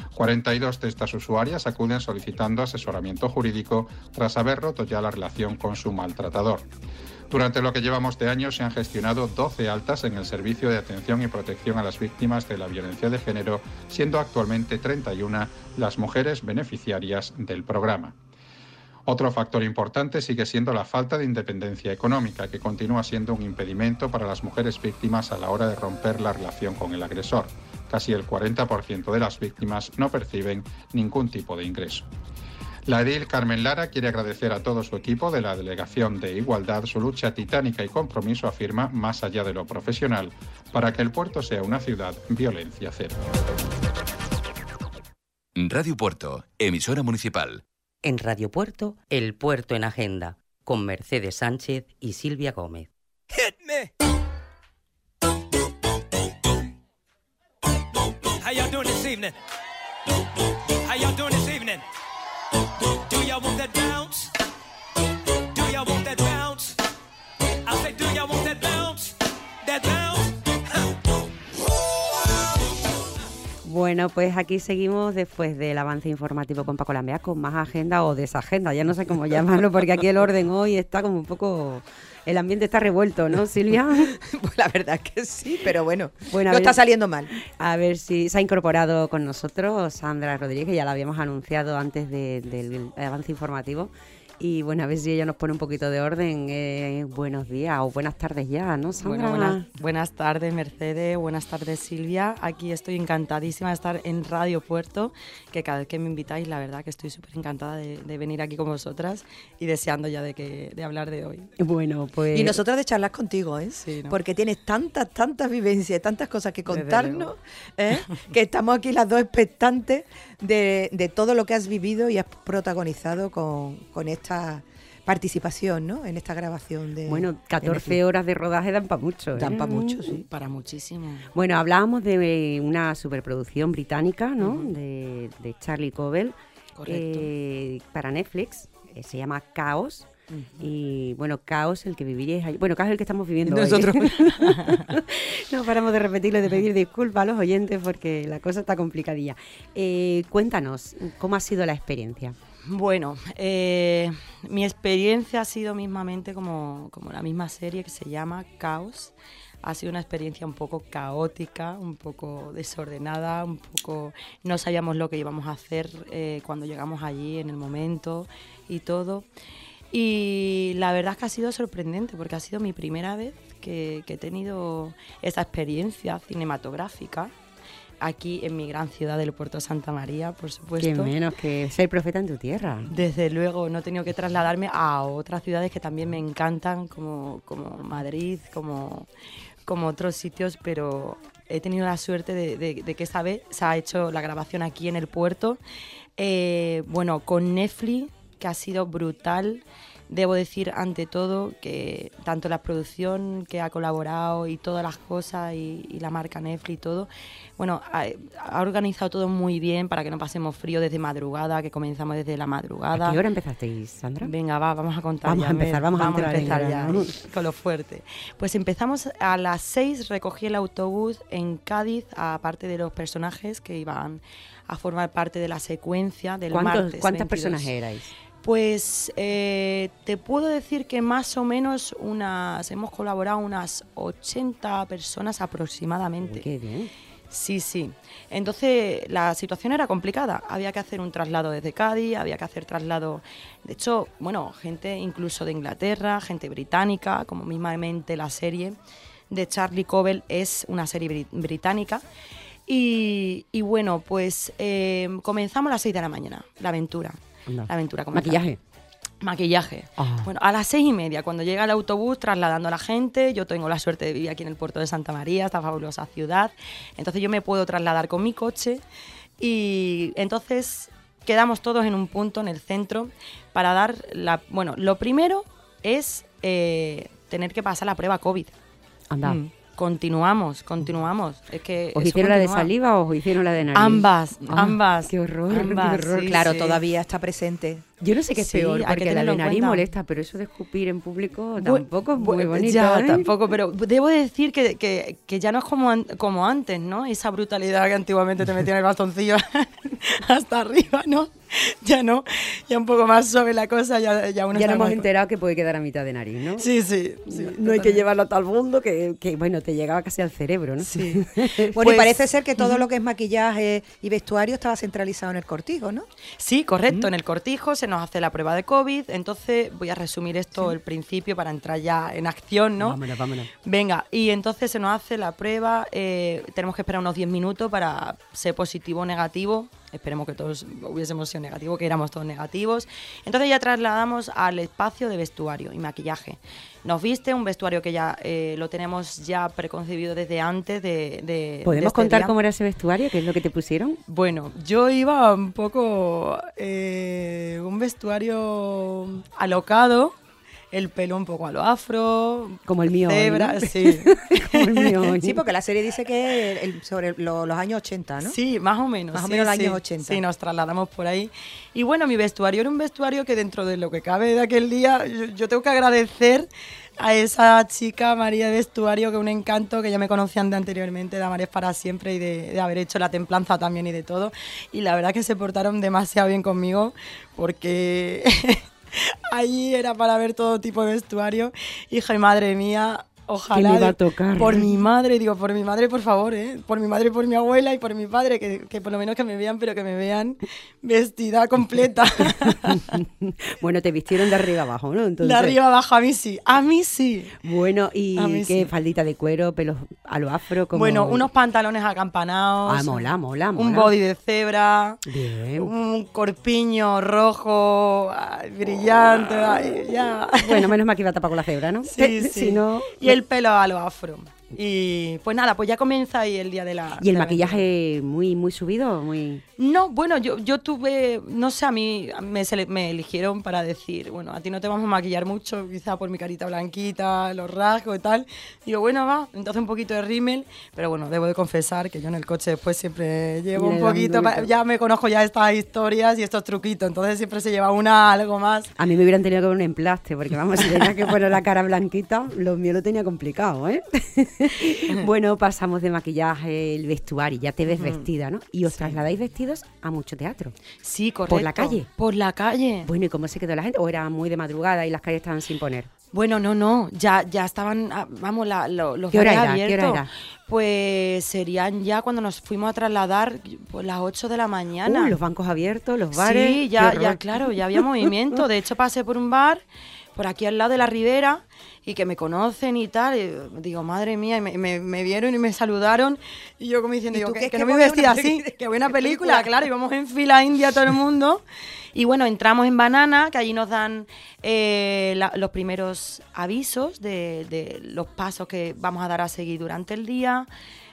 42 de estas usuarias acuden solicitando asesoramiento jurídico tras haber roto ya la relación con su maltratador. Durante lo que llevamos de año se han gestionado 12 altas en el Servicio de Atención y Protección a las Víctimas de la Violencia de Género, siendo actualmente 31 las mujeres beneficiarias del programa. Otro factor importante sigue siendo la falta de independencia económica, que continúa siendo un impedimento para las mujeres víctimas a la hora de romper la relación con el agresor. Casi el 40% de las víctimas no perciben ningún tipo de ingreso. La edil Carmen Lara quiere agradecer a todo su equipo de la Delegación de Igualdad su lucha titánica y compromiso, afirma, más allá de lo profesional, para que el puerto sea una ciudad violencia cero. Radio Puerto, emisora municipal. En Radio Puerto, El Puerto en Agenda, con Mercedes Sánchez y Silvia Gómez. Hit me. How y'all doing this evening? How y'all doing this evening? Do y'all want that bounce? Do y'all want that bounce? that bounce. Bueno, pues aquí seguimos después del avance informativo con Paco Lambea, con más agenda o desagenda, ya no sé cómo llamarlo, porque aquí el orden hoy está como un poco... El ambiente está revuelto, ¿no, Silvia? Pues la verdad es que sí, pero bueno Bueno, no está saliendo mal. A ver si se ha incorporado con nosotros Sandra Rodríguez, que ya la habíamos anunciado antes del avance informativo. Y bueno, a ver si ella nos pone un poquito de orden. Buenos días o buenas tardes ya, ¿no, Sandra? Bueno, buenas tardes, Mercedes. Buenas tardes, Silvia. Aquí estoy encantadísima de estar en Radio Puerto, que cada vez que me invitáis, la verdad que estoy súper encantada de venir aquí con vosotras y deseando ya de hablar de hoy. Bueno, pues... Y nosotras de charlas contigo, ¿eh? Sí, ¿no? Porque tienes tantas vivencias, tantas cosas que contarnos, ¿eh? Que estamos aquí las dos expectantes de todo lo que has vivido y has protagonizado con esta participación, ¿no? En esta grabación de... Bueno, 14 horas de rodaje dan para mucho, ¿eh? Dan para mucho, sí. Para muchísimo. Bueno, hablábamos de una superproducción británica, ¿no? De Charlie Covell. Correcto. Para Netflix. Se llama Caos. Y bueno, Caos, el que viviréis allí. Bueno, Caos es el que estamos viviendo nosotros. Hoy. No paramos de repetirlo y de pedir disculpas a los oyentes porque la cosa está complicadilla. Cuéntanos, ¿cómo ha sido la experiencia? Bueno, mi experiencia ha sido mismamente como la misma serie que se llama Caos. Ha sido una experiencia un poco caótica, un poco desordenada, un poco... No sabíamos lo que íbamos a hacer cuando llegamos allí en el momento y todo. Y la verdad es que ha sido sorprendente porque ha sido mi primera vez que he tenido esa experiencia cinematográfica aquí en mi gran ciudad del Puerto de Santa María, por supuesto. Qué menos que ser profeta en tu tierra. Desde luego, no he tenido que trasladarme a otras ciudades que también me encantan, como Madrid, como otros sitios, pero he tenido la suerte de que esta vez se ha hecho la grabación aquí en el puerto. Bueno, con Netflix, que ha sido brutal. Debo decir, ante todo, que tanto la producción que ha colaborado y todas las cosas y la marca Netflix y todo, bueno, ha organizado todo muy bien para que no pasemos frío desde madrugada, que comenzamos desde la madrugada. ¿A qué hora empezasteis, Sandra? Venga, vamos a contar. Vamos a empezar ya con lo fuerte. Pues empezamos a las 6, recogí el autobús en Cádiz, aparte de los personajes que iban a formar parte de la secuencia del martes. ¿Cuántas 22. personas erais? Pues te puedo decir que más o menos hemos colaborado unas 80 personas aproximadamente. Uy, qué bien. Sí. Entonces la situación era complicada. Había que hacer un traslado desde Cádiz, había que hacer traslado... De hecho, bueno, gente incluso de Inglaterra, gente británica, como mismamente la serie de Charlie Covell es una serie británica. Y bueno, pues comenzamos a las 6 de la mañana, la aventura. No. La aventura con maquillaje. Oh. Bueno, a las 6:30, cuando llega el autobús trasladando a la gente, yo tengo la suerte de vivir aquí en el puerto de Santa María, esta fabulosa ciudad, entonces yo me puedo trasladar con mi coche y entonces quedamos todos en un punto en el centro para dar bueno, lo primero es tener que pasar la prueba COVID. Anda. Continuamos. Es que ¿Os hicieron la de saliva o os hicieron la de nariz? Ambas. Qué horror, Ambas, qué horror. sí, Claro, sí. todavía está presente. Yo no sé qué es Sí, peor, hay que porque la de tenerlo en nariz cuenta. molesta, pero eso de escupir en público tampoco es muy bonito, Ya, ¿eh? tampoco, pero debo decir que ya no es como antes, ¿no? Esa brutalidad que antiguamente te metían el bastoncillo hasta arriba, ¿no? Ya no, ya un poco más suave la cosa, ya uno Ya nos está hemos más- enterado que puede quedar a mitad de nariz, ¿no? Sí. No hay que llevarlo a tal fondo que bueno, te llegaba casi al cerebro, ¿no? Sí. Bueno, y Pues- parece ser que todo lo que es maquillaje y vestuario estaba centralizado en el Cortijo, ¿no? Sí, correcto. En el Cortijo se nos hace la prueba de COVID. Entonces voy a resumir esto el principio para entrar ya en acción, ¿no? Vámonos. Venga, y entonces se nos hace la prueba. Tenemos que esperar unos 10 minutos para ser positivo o negativo. Esperemos que todos hubiésemos sido negativos, que éramos todos negativos. Entonces ya trasladamos al espacio de vestuario y maquillaje. Nos viste un vestuario que ya lo tenemos ya preconcebido desde antes de ¿Podemos este contar día. cómo era ese vestuario? ¿Qué es lo que te pusieron? Bueno, yo iba un poco un vestuario alocado, el pelo un poco a lo afro, Como el mío hoy, cebra, ¿no? sí. Como el mío hoy. Sí, porque la serie dice que sobre los años 80, ¿no? Sí, más o menos. Más o sí, menos los sí. años 80. Sí, nos trasladamos por ahí. Y bueno, mi vestuario era un vestuario que dentro de lo que cabe de aquel día, yo tengo que agradecer a esa chica, María de vestuario, que un encanto, que ya me conocían de anteriormente, de Amares para siempre y de haber hecho la templanza también y de todo. Y la verdad que se portaron demasiado bien conmigo porque allí era para ver todo tipo de vestuario. Hija y madre mía, ojalá. ¿Qué me va a tocar? Por mi madre, digo, por mi madre, por favor, por mi madre, por mi abuela y por mi padre, que por lo menos que me vean, pero que me vean vestida completa. Bueno, te vistieron de arriba abajo, ¿no? Entonces, de arriba abajo, a mí sí. Bueno, ¿y mí qué sí. faldita de cuero, pelos a lo afro? Como... Bueno, unos pantalones acampanados. Ah, mola. Un body de cebra. Bien. Un corpiño rojo, brillante. Ya. Bueno, menos mal que iba tapado con la cebra, ¿no? Sí. Si no... Y el pelo a lo afro. Y pues nada, pues ya comienza ahí el día de la... ¿Y el de la maquillaje muy subido? Muy... No, bueno, yo tuve, no sé, a mí me eligieron para decir, bueno, a ti no te vamos a maquillar mucho, quizá por mi carita blanquita, los rasgos y tal. Digo, bueno, va, entonces un poquito de rímel, pero bueno, debo de confesar que yo en el coche después siempre llevo un poquito, ya me conozco ya estas historias y estos truquitos, entonces siempre se lleva algo más. A mí me hubieran tenido que poner un emplaste, porque vamos, si tenía que poner la cara blanquita, lo mío lo tenía complicado, ¿eh? Bueno, pasamos de maquillaje, el vestuario, ya te ves vestida, ¿no? Y os trasladáis vestidos a mucho teatro. Sí, correcto. ¿Por la calle? Por la calle. Bueno, ¿y cómo se quedó la gente? ¿O era muy de madrugada y las calles estaban sin poner? Bueno, no, ya estaban, vamos, los ¿Qué hora bares era? abiertos. ¿Qué hora era? Pues serían ya cuando nos fuimos a trasladar, pues las 8 de la mañana. Los bancos abiertos, los bares. Sí, ya claro, ya había movimiento. De hecho, pasé por un bar, por aquí al lado de la Ribera, y que me conocen y tal. Y digo, madre mía, y me vieron y me saludaron. Y yo como diciendo, que no me voy vestida así, que voy a una película, claro, y vamos en fila india todo el mundo. Y bueno, entramos en Banana, que allí nos dan los primeros avisos de los pasos que vamos a dar a seguir durante el día,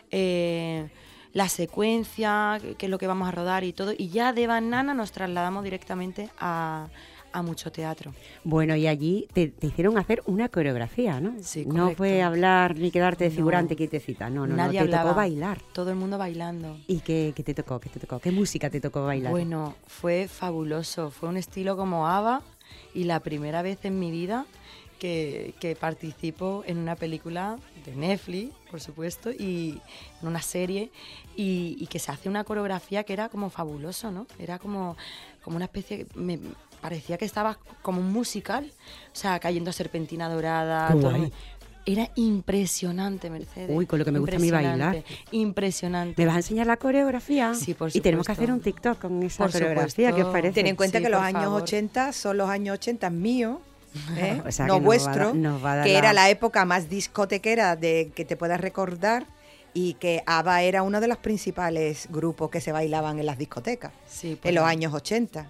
la secuencia, qué es lo que vamos a rodar y todo. Y ya de Banana nos trasladamos directamente a mucho teatro. Bueno, y allí te hicieron hacer una coreografía, ¿no? Sí, no correcto. fue hablar ni quedarte de No. figurante quietecita, no, Nadie te hablaba. tocó bailar. Todo el mundo bailando. ¿Y qué te tocó? ¿Qué te tocó? ¿Qué música te tocó bailar? Bueno, fue fabuloso. Fue un estilo como ABBA y la primera vez en mi vida que participo en una película de Netflix, por supuesto, y en una serie y que se hace una coreografía que era como fabuloso, ¿no? Era como una especie... parecía que estaba como un musical, o sea, cayendo serpentina dorada. Qué todo. guay. Era impresionante, Mercedes. Uy, con lo que me gusta a mí bailar. Impresionante. ¿Me vas a enseñar la coreografía? Sí, por Y tenemos que supuesto. hacer un TikTok con esa Por coreografía, supuesto. ¿qué os parece? Ten en cuenta Sí, que los por años favor. 80 son los años 80 míos, O sea, no que vuestro, nos va a dar que era la época más discotequera de que te puedas recordar y que ABBA era uno de los principales grupos que se bailaban en las discotecas Sí, en los años 80.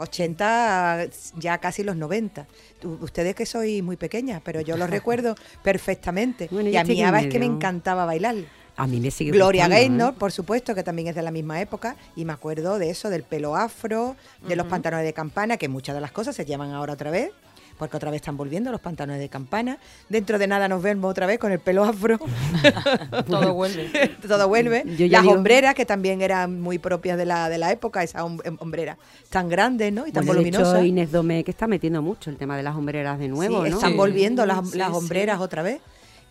80, ya casi los 90. Ustedes que sois muy pequeñas, pero yo lo recuerdo perfectamente. Bueno, y yo a mí estoy en ABBA es que me medio. encantaba bailar. A mí me sigue Gloria gustando, Gaynor, por supuesto, que también es de la misma época, y me acuerdo de eso, del pelo afro, de los pantalones de campana, que muchas de las cosas se llevan ahora otra vez, porque otra vez están volviendo los pantalones de campana. Dentro de nada nos vemos otra vez con el pelo afro. Todo vuelve. Todo vuelve. Yo ya Las digo- hombreras, que también eran muy propias de la época, esas hombreras tan grandes, ¿no? Y tan Bueno, de hecho, voluminosas. Inés Domé, que está metiendo mucho el tema de las hombreras de nuevo, Sí, ¿no? están Sí. volviendo Sí, las hombreras sí. otra vez.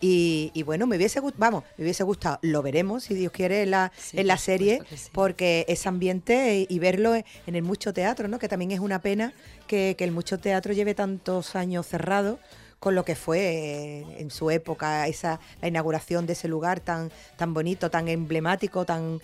Y bueno, me hubiese gustado, lo veremos si Dios quiere en la Sí, en la por serie, supuesto que sí. porque ese ambiente y verlo en el Mucho Teatro, ¿no? Que también es una pena que el Mucho Teatro lleve tantos años cerrado con lo que fue en su época la inauguración de ese lugar tan bonito, tan emblemático, tan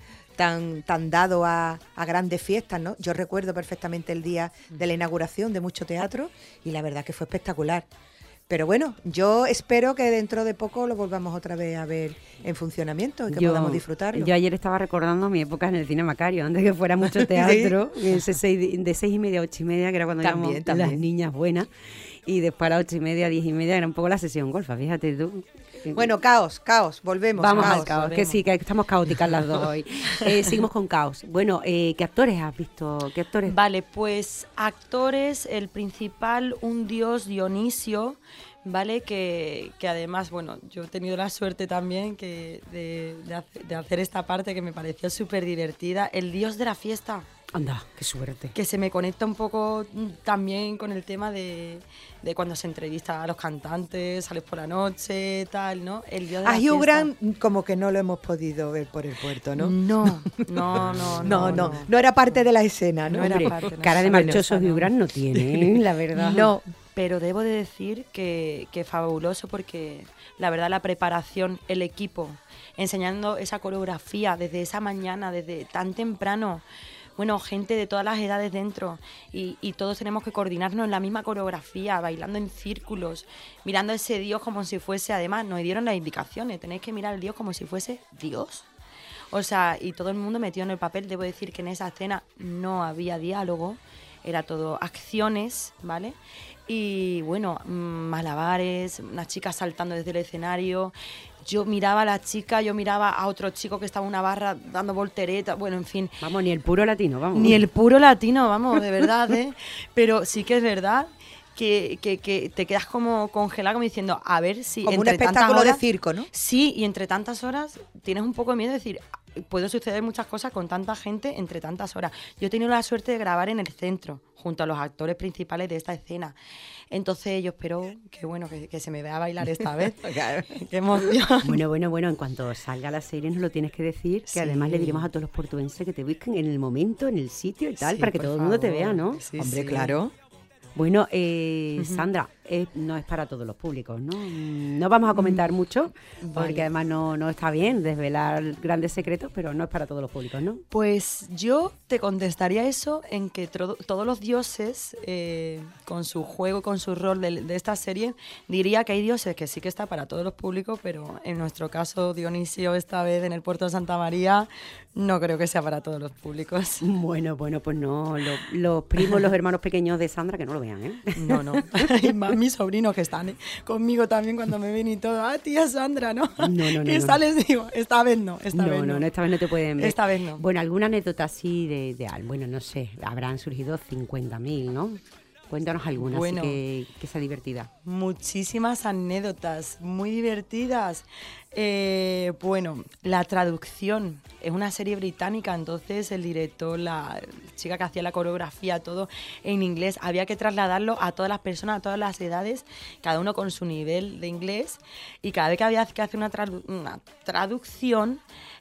dado a grandes fiestas, ¿no? Yo recuerdo perfectamente el día de la inauguración de Mucho Teatro y la verdad que fue espectacular. Pero bueno, yo espero que dentro de poco lo volvamos otra vez a ver en funcionamiento y que podamos disfrutarlo. Yo ayer estaba recordando mi época en el cine Macario, antes que fuera mucho teatro, de 6:30 a 8:30, que era cuando También, íbamos también. las niñas buenas, y después a las 8:30, 10:30 era un poco la sesión golfa, fíjate tú. Bueno, caos, volvemos. Vamos caos. al caos, que sí, que estamos caóticas las dos hoy. Seguimos con caos. Bueno, ¿qué actores has visto? ¿Qué actores? Vale, pues actores, el principal, un dios Dionisio, ¿vale? Que además, bueno, yo he tenido la suerte también de hacer esta parte que me pareció súper divertida. El dios de la fiesta. Anda, qué suerte. Que se me conecta un poco también con el tema de cuando se entrevista a los cantantes, sales por la noche, tal, ¿no? El día de A la Hugh fiesta. Grant como que no lo hemos podido ver por el puerto, ¿no? No era parte de la escena, ¿no? No era Hombre, parte, no. cara de Bueno, marchoso esa no. Hugh Grant no tiene, la verdad. No, pero debo de decir que fabuloso porque la verdad la preparación, el equipo, enseñando esa coreografía desde esa mañana, desde tan temprano, bueno, gente de todas las edades dentro y todos tenemos que coordinarnos en la misma coreografía, bailando en círculos, mirando a ese Dios como si fuese, además nos dieron las indicaciones, tenéis que mirar al Dios como si fuese Dios. O sea, y todo el mundo metido en el papel. Debo decir que en esa escena no había diálogo, era todo acciones, ¿vale? Y bueno, malabares, unas chicas saltando desde el escenario. Yo miraba a la chica, yo miraba a otro chico que estaba en una barra dando volteretas, bueno, en fin. Vamos, ni el puro latino, vamos. Ni el puro latino, vamos, de verdad, ¿eh? Pero sí que es verdad que te quedas como congelado, como diciendo, a ver si Como un entre tantas espectáculo de horas- circo, ¿no? Sí, y entre tantas horas tienes un poco de miedo de decir, puede suceder muchas cosas con tanta gente entre tantas horas. Yo he tenido la suerte de grabar en el centro, junto a los actores principales de esta escena. Entonces yo espero que bueno que se me vea bailar esta vez. Qué emoción. Bueno, en cuanto salga la serie nos lo tienes que decir, que Sí. además le diremos a todos los portuenses que te busquen en el momento, en el sitio y tal, Sí, para que por todo el mundo te favor. vea, ¿no? Sí, Hombre, sí. claro. Bueno, Sandra, no es para todos los públicos, ¿no? No vamos a comentar mucho, porque Vale. además no está bien desvelar grandes secretos, pero no es para todos los públicos, ¿no? Pues yo te contestaría eso en que todos los dioses, con su juego, con su rol de esta serie, diría que hay dioses que sí que está para todos los públicos, pero en nuestro caso Dionisio esta vez en el puerto de Santa María no creo que sea para todos los públicos. Bueno, pues no, los primos, los hermanos pequeños de Sandra que no lo vean, ¿eh? No. Y más mis sobrinos que están conmigo también cuando me ven y todo. Ah, tía Sandra, ¿no? No, Que sales, digo, esta vez no, esta vez no. esta vez no te pueden ver. Esta vez no. Bueno, alguna anécdota así bueno, no sé, habrán surgido 50.000, ¿no? Cuéntanos alguna Bueno. así que sea divertida. Muchísimas anécdotas muy divertidas. Bueno, la traducción es una serie británica, entonces el director, la chica que hacía la coreografía, todo en inglés, había que trasladarlo a todas las personas, a todas las edades, cada uno con su nivel de inglés, y cada vez que había que hacer una traducción,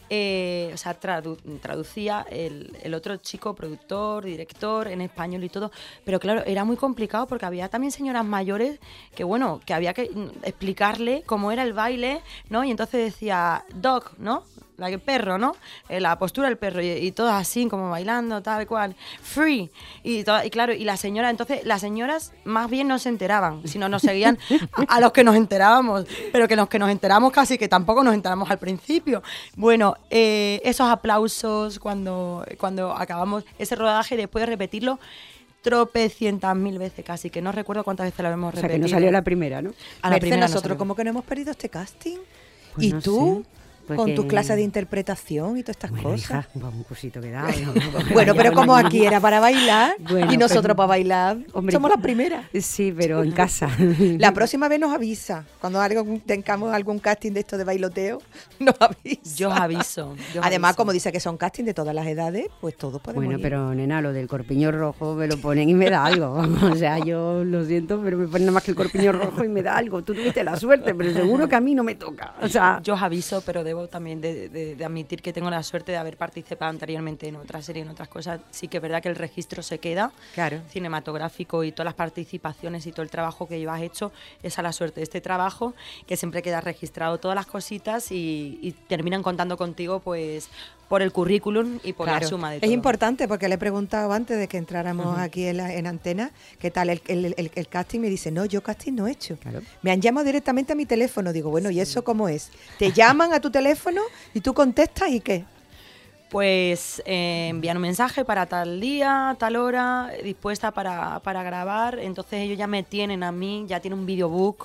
traducía el otro chico, productor, director, en español y todo, pero claro, era muy complicado porque había también señoras mayores que, bueno, que había que explicarle cómo era el baile, ¿no? Y entonces decía, dog, ¿no? El perro, ¿no? La postura del perro y todas así, como bailando, tal cual. Free. Y claro, y la señora, entonces, las señoras más bien no se enteraban, sino nos seguían a los que nos enterábamos, pero que los que nos enteramos casi que tampoco nos enteramos al principio. Bueno, esos aplausos cuando acabamos ese rodaje, después de repetirlo tropecientas mil veces casi, que no recuerdo cuántas veces lo hemos O sea, repetido. que no salió la primera, ¿no? A la Merced, primera no nosotros salió. como que no hemos perdido este casting. Pues ¿Y no tú? sé, pues Con que- tus clases de interpretación y todas estas Bueno, cosas. hija, un cursito que da. Bueno, pero como aquí era para bailar Bueno, y nosotros pues, para bailar, hombre, somos las primeras. Sí, pero en casa. La próxima vez nos avisa. Cuando tengamos algún casting de esto de bailoteo, nos avisa. Yo os aviso. Además, como dice que son casting de todas las edades, pues todos podemos Bueno, ir. pero nena, lo del corpiño rojo me lo ponen y me da algo. O sea, yo lo siento, pero me ponen nada más que el corpiño rojo y me da algo. Tú tuviste la suerte, pero seguro que a mí no me toca. O sea, Yo os aviso, pero debo también de admitir que tengo la suerte de haber participado anteriormente en otra serie, en otras cosas. Sí que es verdad que el registro se queda, Claro. cinematográfico y todas las participaciones y todo el trabajo que llevas hecho, esa es la suerte de este trabajo, que siempre queda registrado todas las cositas y terminan contando contigo pues por el currículum y por la Claro. suma de Es todo. importante porque le he preguntado antes de que entráramos aquí en antena qué tal el casting. Me dice, no, yo casting no he hecho. Claro. Me han llamado directamente a mi teléfono. Digo, bueno, ¿y eso cómo es? Te llaman a tu teléfono y tú contestas y qué. Pues envían un mensaje para tal día, tal hora, dispuesta para grabar. Entonces ellos ya me tienen a mí, ya tienen un videobook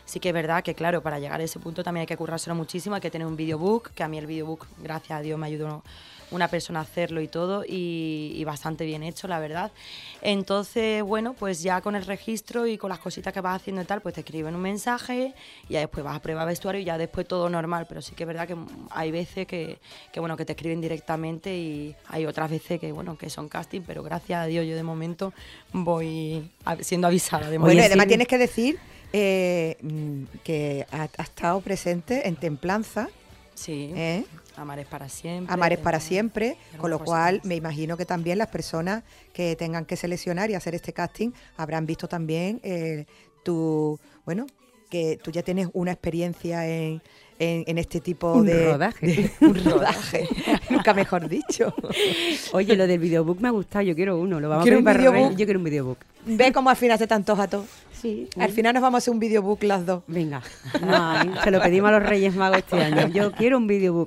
sí que es verdad que, claro, para llegar a ese punto también hay que currárselo muchísimo, hay que tener un videobook, que a mí el videobook, gracias a Dios, me ayudó una persona a hacerlo y todo, y bastante bien hecho, la verdad. Entonces, bueno, pues ya con el registro y con las cositas que vas haciendo y tal, pues te escriben un mensaje y ya después vas a prueba de vestuario y ya después todo normal, pero sí que es verdad que hay veces que bueno, que te escriben directamente y hay otras veces que, bueno, que son casting, pero gracias a Dios yo de momento voy siendo avisada. De Bueno, momento. además tienes que decir que ha estado presente en Templanza. Sí. Amar es para siempre. Amar es para siempre, con lo cosas cual más. me imagino que también las personas que tengan que seleccionar y hacer este casting habrán visto también que tú ya tienes una experiencia en este tipo rodaje. un rodaje, nunca mejor dicho. Oye, lo del videobook me ha gustado, yo quiero uno. Lo vamos a ¿Quiero pedir un para videobook? Reyes. Yo quiero un videobook. Ve cómo al final se te antoja todo. Sí. Al final nos vamos a hacer un videobook las dos. Venga, ay, se lo pedimos a los Reyes Magos este año. Yo quiero un videobook.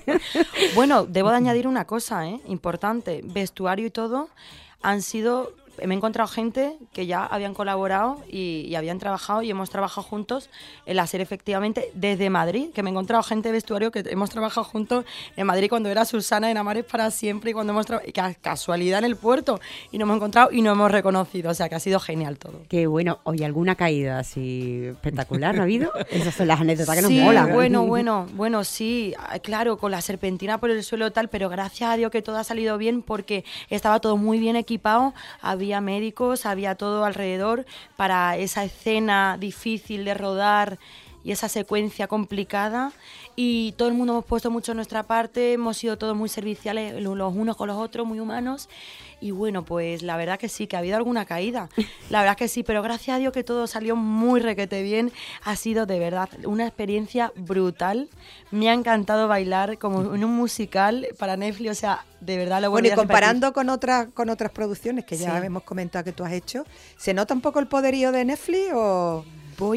Bueno, debo de añadir una cosa, importante. Vestuario y todo han sido... Me he encontrado gente que ya habían colaborado y habían trabajado y hemos trabajado juntos en la serie, efectivamente, desde Madrid, que me he encontrado gente de vestuario que hemos trabajado juntos en Madrid cuando era Susana en Amar es para siempre y cuando hemos casualidad en el puerto y nos hemos encontrado y nos hemos reconocido, o sea que ha sido genial todo. Qué bueno. Oye, ¿alguna caída así espectacular no ha habido? Esas son las anécdotas que nos Sí, molan. bueno, sí, claro, con la serpentina por el suelo tal, pero gracias a Dios que todo ha salido bien porque estaba todo muy bien equipado, había médicos, había todo alrededor para esa escena difícil de rodar y esa secuencia complicada y todo el mundo hemos puesto mucho de nuestra parte, hemos sido todos muy serviciales los unos con los otros, muy humanos y bueno, pues la verdad que sí, que ha habido alguna caída, la verdad que sí, pero gracias a Dios que todo salió muy requete bien, ha sido de verdad una experiencia brutal, me ha encantado bailar como en un musical para Netflix, o sea, de verdad lo Bueno, y volvería a repetir. comparando con otras producciones que ya Sí. hemos comentado que tú has hecho, ¿se nota un poco el poderío de Netflix o...?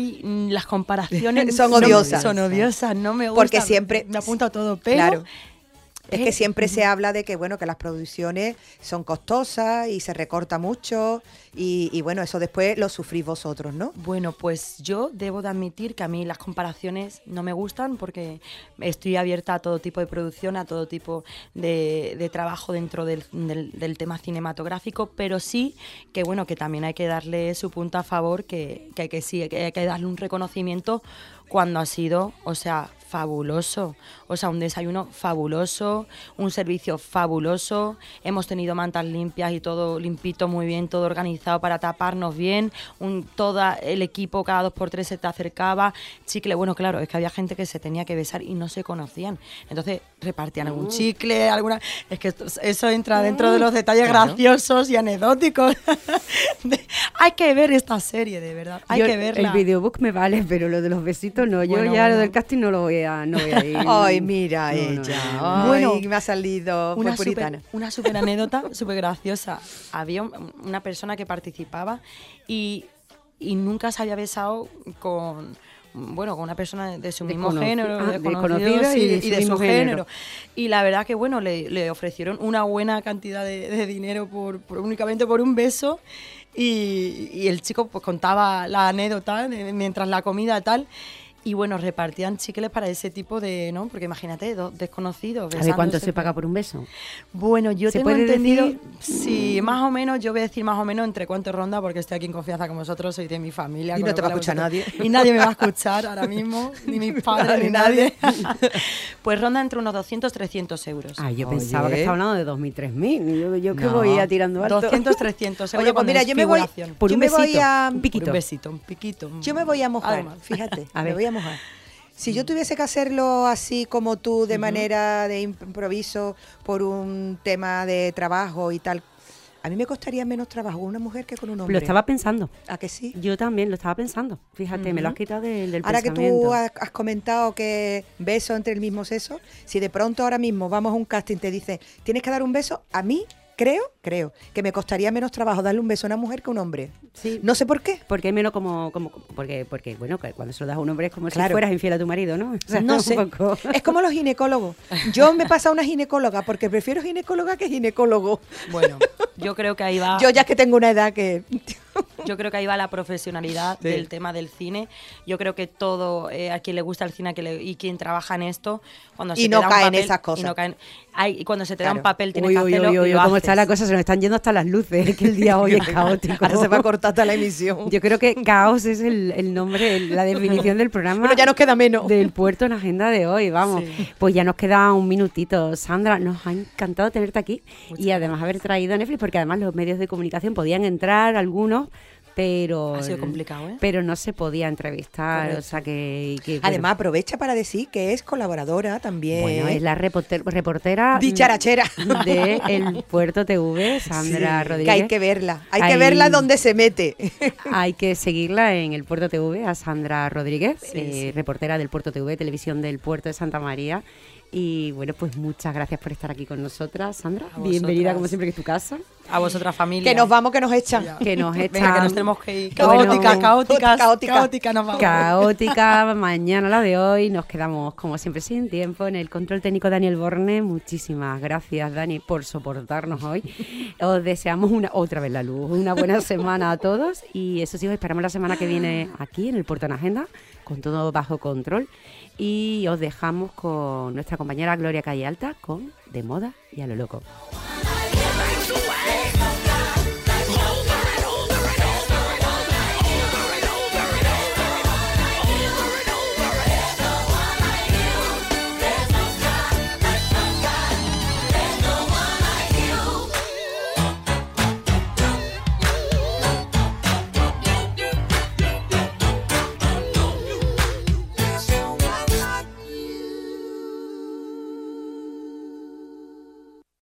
Las comparaciones Son odiosas. Son odiosas, no me gusta. Porque siempre me apunta todo, pero claro. Es que siempre se habla de que bueno, que las producciones son costosas y se recorta mucho y bueno, eso después lo sufrís vosotros, ¿no? Bueno, pues yo debo de admitir que a mí las comparaciones no me gustan porque estoy abierta a todo tipo de producción, a todo tipo de trabajo dentro del tema cinematográfico, pero sí que bueno, que también hay que darle su punto a favor, que sí, que hay que darle un reconocimiento cuando ha sido, o sea, fabuloso, o sea, un desayuno fabuloso, un servicio fabuloso, hemos tenido mantas limpias y todo limpito, muy bien, todo organizado para taparnos bien, todo el equipo cada 2x3 se te acercaba, chicle, bueno, claro, es que había gente que se tenía que besar y no se conocían, entonces repartían algún chicle, alguna, es que eso entra dentro de los detalles graciosos y anecdóticos. Hay que ver esta serie, de verdad, hay que verla. El videobook me vale, pero lo de los besitos no, yo ya lo del casting no voy a ir. Ay, mira No, ella. no. Ay, Bueno, me ha salido una puritana. una super anécdota, súper graciosa. Había una persona que participaba y nunca se había besado con una persona de su mismo género, desconocida sí, y de su su género. género. Y la verdad que bueno, le ofrecieron una buena cantidad de dinero únicamente por un beso. Y el chico pues contaba la anécdota mientras la comida tal. Y bueno, repartían chicles para ese tipo de, ¿no? Porque imagínate, dos desconocidos. ¿A ver cuánto besándose, se paga por un beso? Bueno, yo ¿Se tengo puede entendido, decir? sí, más o menos, yo voy a decir más o menos entre cuánto ronda, porque estoy aquí en confianza con vosotros, soy de mi familia. Y con no lo te va a cual escuchar nadie. Y nadie me va a escuchar ahora mismo, ni mis padres, ni nadie. Pues ronda entre unos 200, 300 euros. Ah, yo pensaba que estaba hablando de 2.000, 3.000. Yo que No, voy a tirando alto. 200, 300 euros. Oye, pues con mira, yo me voy, desfiguración. Por yo un me voy besito, a... un piquito. Un besito, un piquito. Yo me voy a mojar, Algo más. fíjate, A me ver. voy a mojar. Si yo tuviese que hacerlo así como tú, de manera de improviso, por un tema de trabajo y tal, a mí me costaría menos trabajo una mujer que con un hombre. Lo estaba pensando. ¿A que sí? Yo también lo estaba pensando. Fíjate, me lo has quitado del Ahora que pensamiento. tú has comentado que beso entre el mismo sexo, si de pronto ahora mismo vamos a un casting y te dice, tienes que dar un beso, a mí creo que me costaría menos trabajo darle un beso a una mujer que a un hombre. Sí. No sé por qué. Porque hay menos porque bueno, que cuando se lo das a un hombre es como Claro. si fueras infiel a tu marido, ¿no? O sea, No un sé. poco. Es como los ginecólogos. Yo me pasa a una ginecóloga porque prefiero ginecóloga que ginecólogo. Bueno, yo creo que ahí va... Yo ya es que tengo una edad que... Yo creo que ahí va la profesionalidad del tema del cine. Yo creo que todo, a quien le gusta el cine y quien trabaja en esto, cuando se Y te no da un caen papel, esas cosas. Y no caen, y cuando se te da un Claro. papel tienes que hacerlo y lo ¿Cómo haces. está la cosa? Se nos están yendo hasta las luces, que el día hoy es caótico. Ahora se va a cortar hasta la emisión. Yo creo que caos es el nombre, la definición del programa. Pero ya nos queda menos. Del Puerto en Agenda de hoy, vamos. Sí. Pues ya nos queda un minutito. Sandra, nos ha encantado tenerte aquí y además haber traído a Netflix, porque además los medios de comunicación podían entrar, algunos, pero... Ha sido complicado, ¿eh? Pero no se podía entrevistar, Correcto. o sea que bueno. Además, aprovecha para decir que es colaboradora también. Bueno, es la reportera dicharachera de El Puerto TV, Sandra Sí, Rodríguez. que hay que verla. Hay que verla donde se mete. Hay que seguirla en El Puerto TV, a Sandra Rodríguez, reportera del Puerto TV, televisión del Puerto de Santa María. Y bueno, pues muchas gracias por estar aquí con nosotras, Sandra. A Bienvenida, vosotras. como siempre, que es tu casa. A vosotras, familia. Que nos vamos, que nos echan. Que nos echan. Venga, que nos tenemos que ir. Bueno, Caótica nos vamos. Caótica, mañana la de hoy. Nos quedamos, como siempre, sin tiempo. En el control técnico, Daniel Borne. Muchísimas gracias, Dani, por soportarnos hoy. Os deseamos otra vez la luz, una buena semana a todos. Y eso sí, os esperamos la semana que viene aquí, en el Puerto en Agenda, con todo bajo control. Y os dejamos con nuestra compañera Gloria Calle Alta, con De Moda y a lo Loco.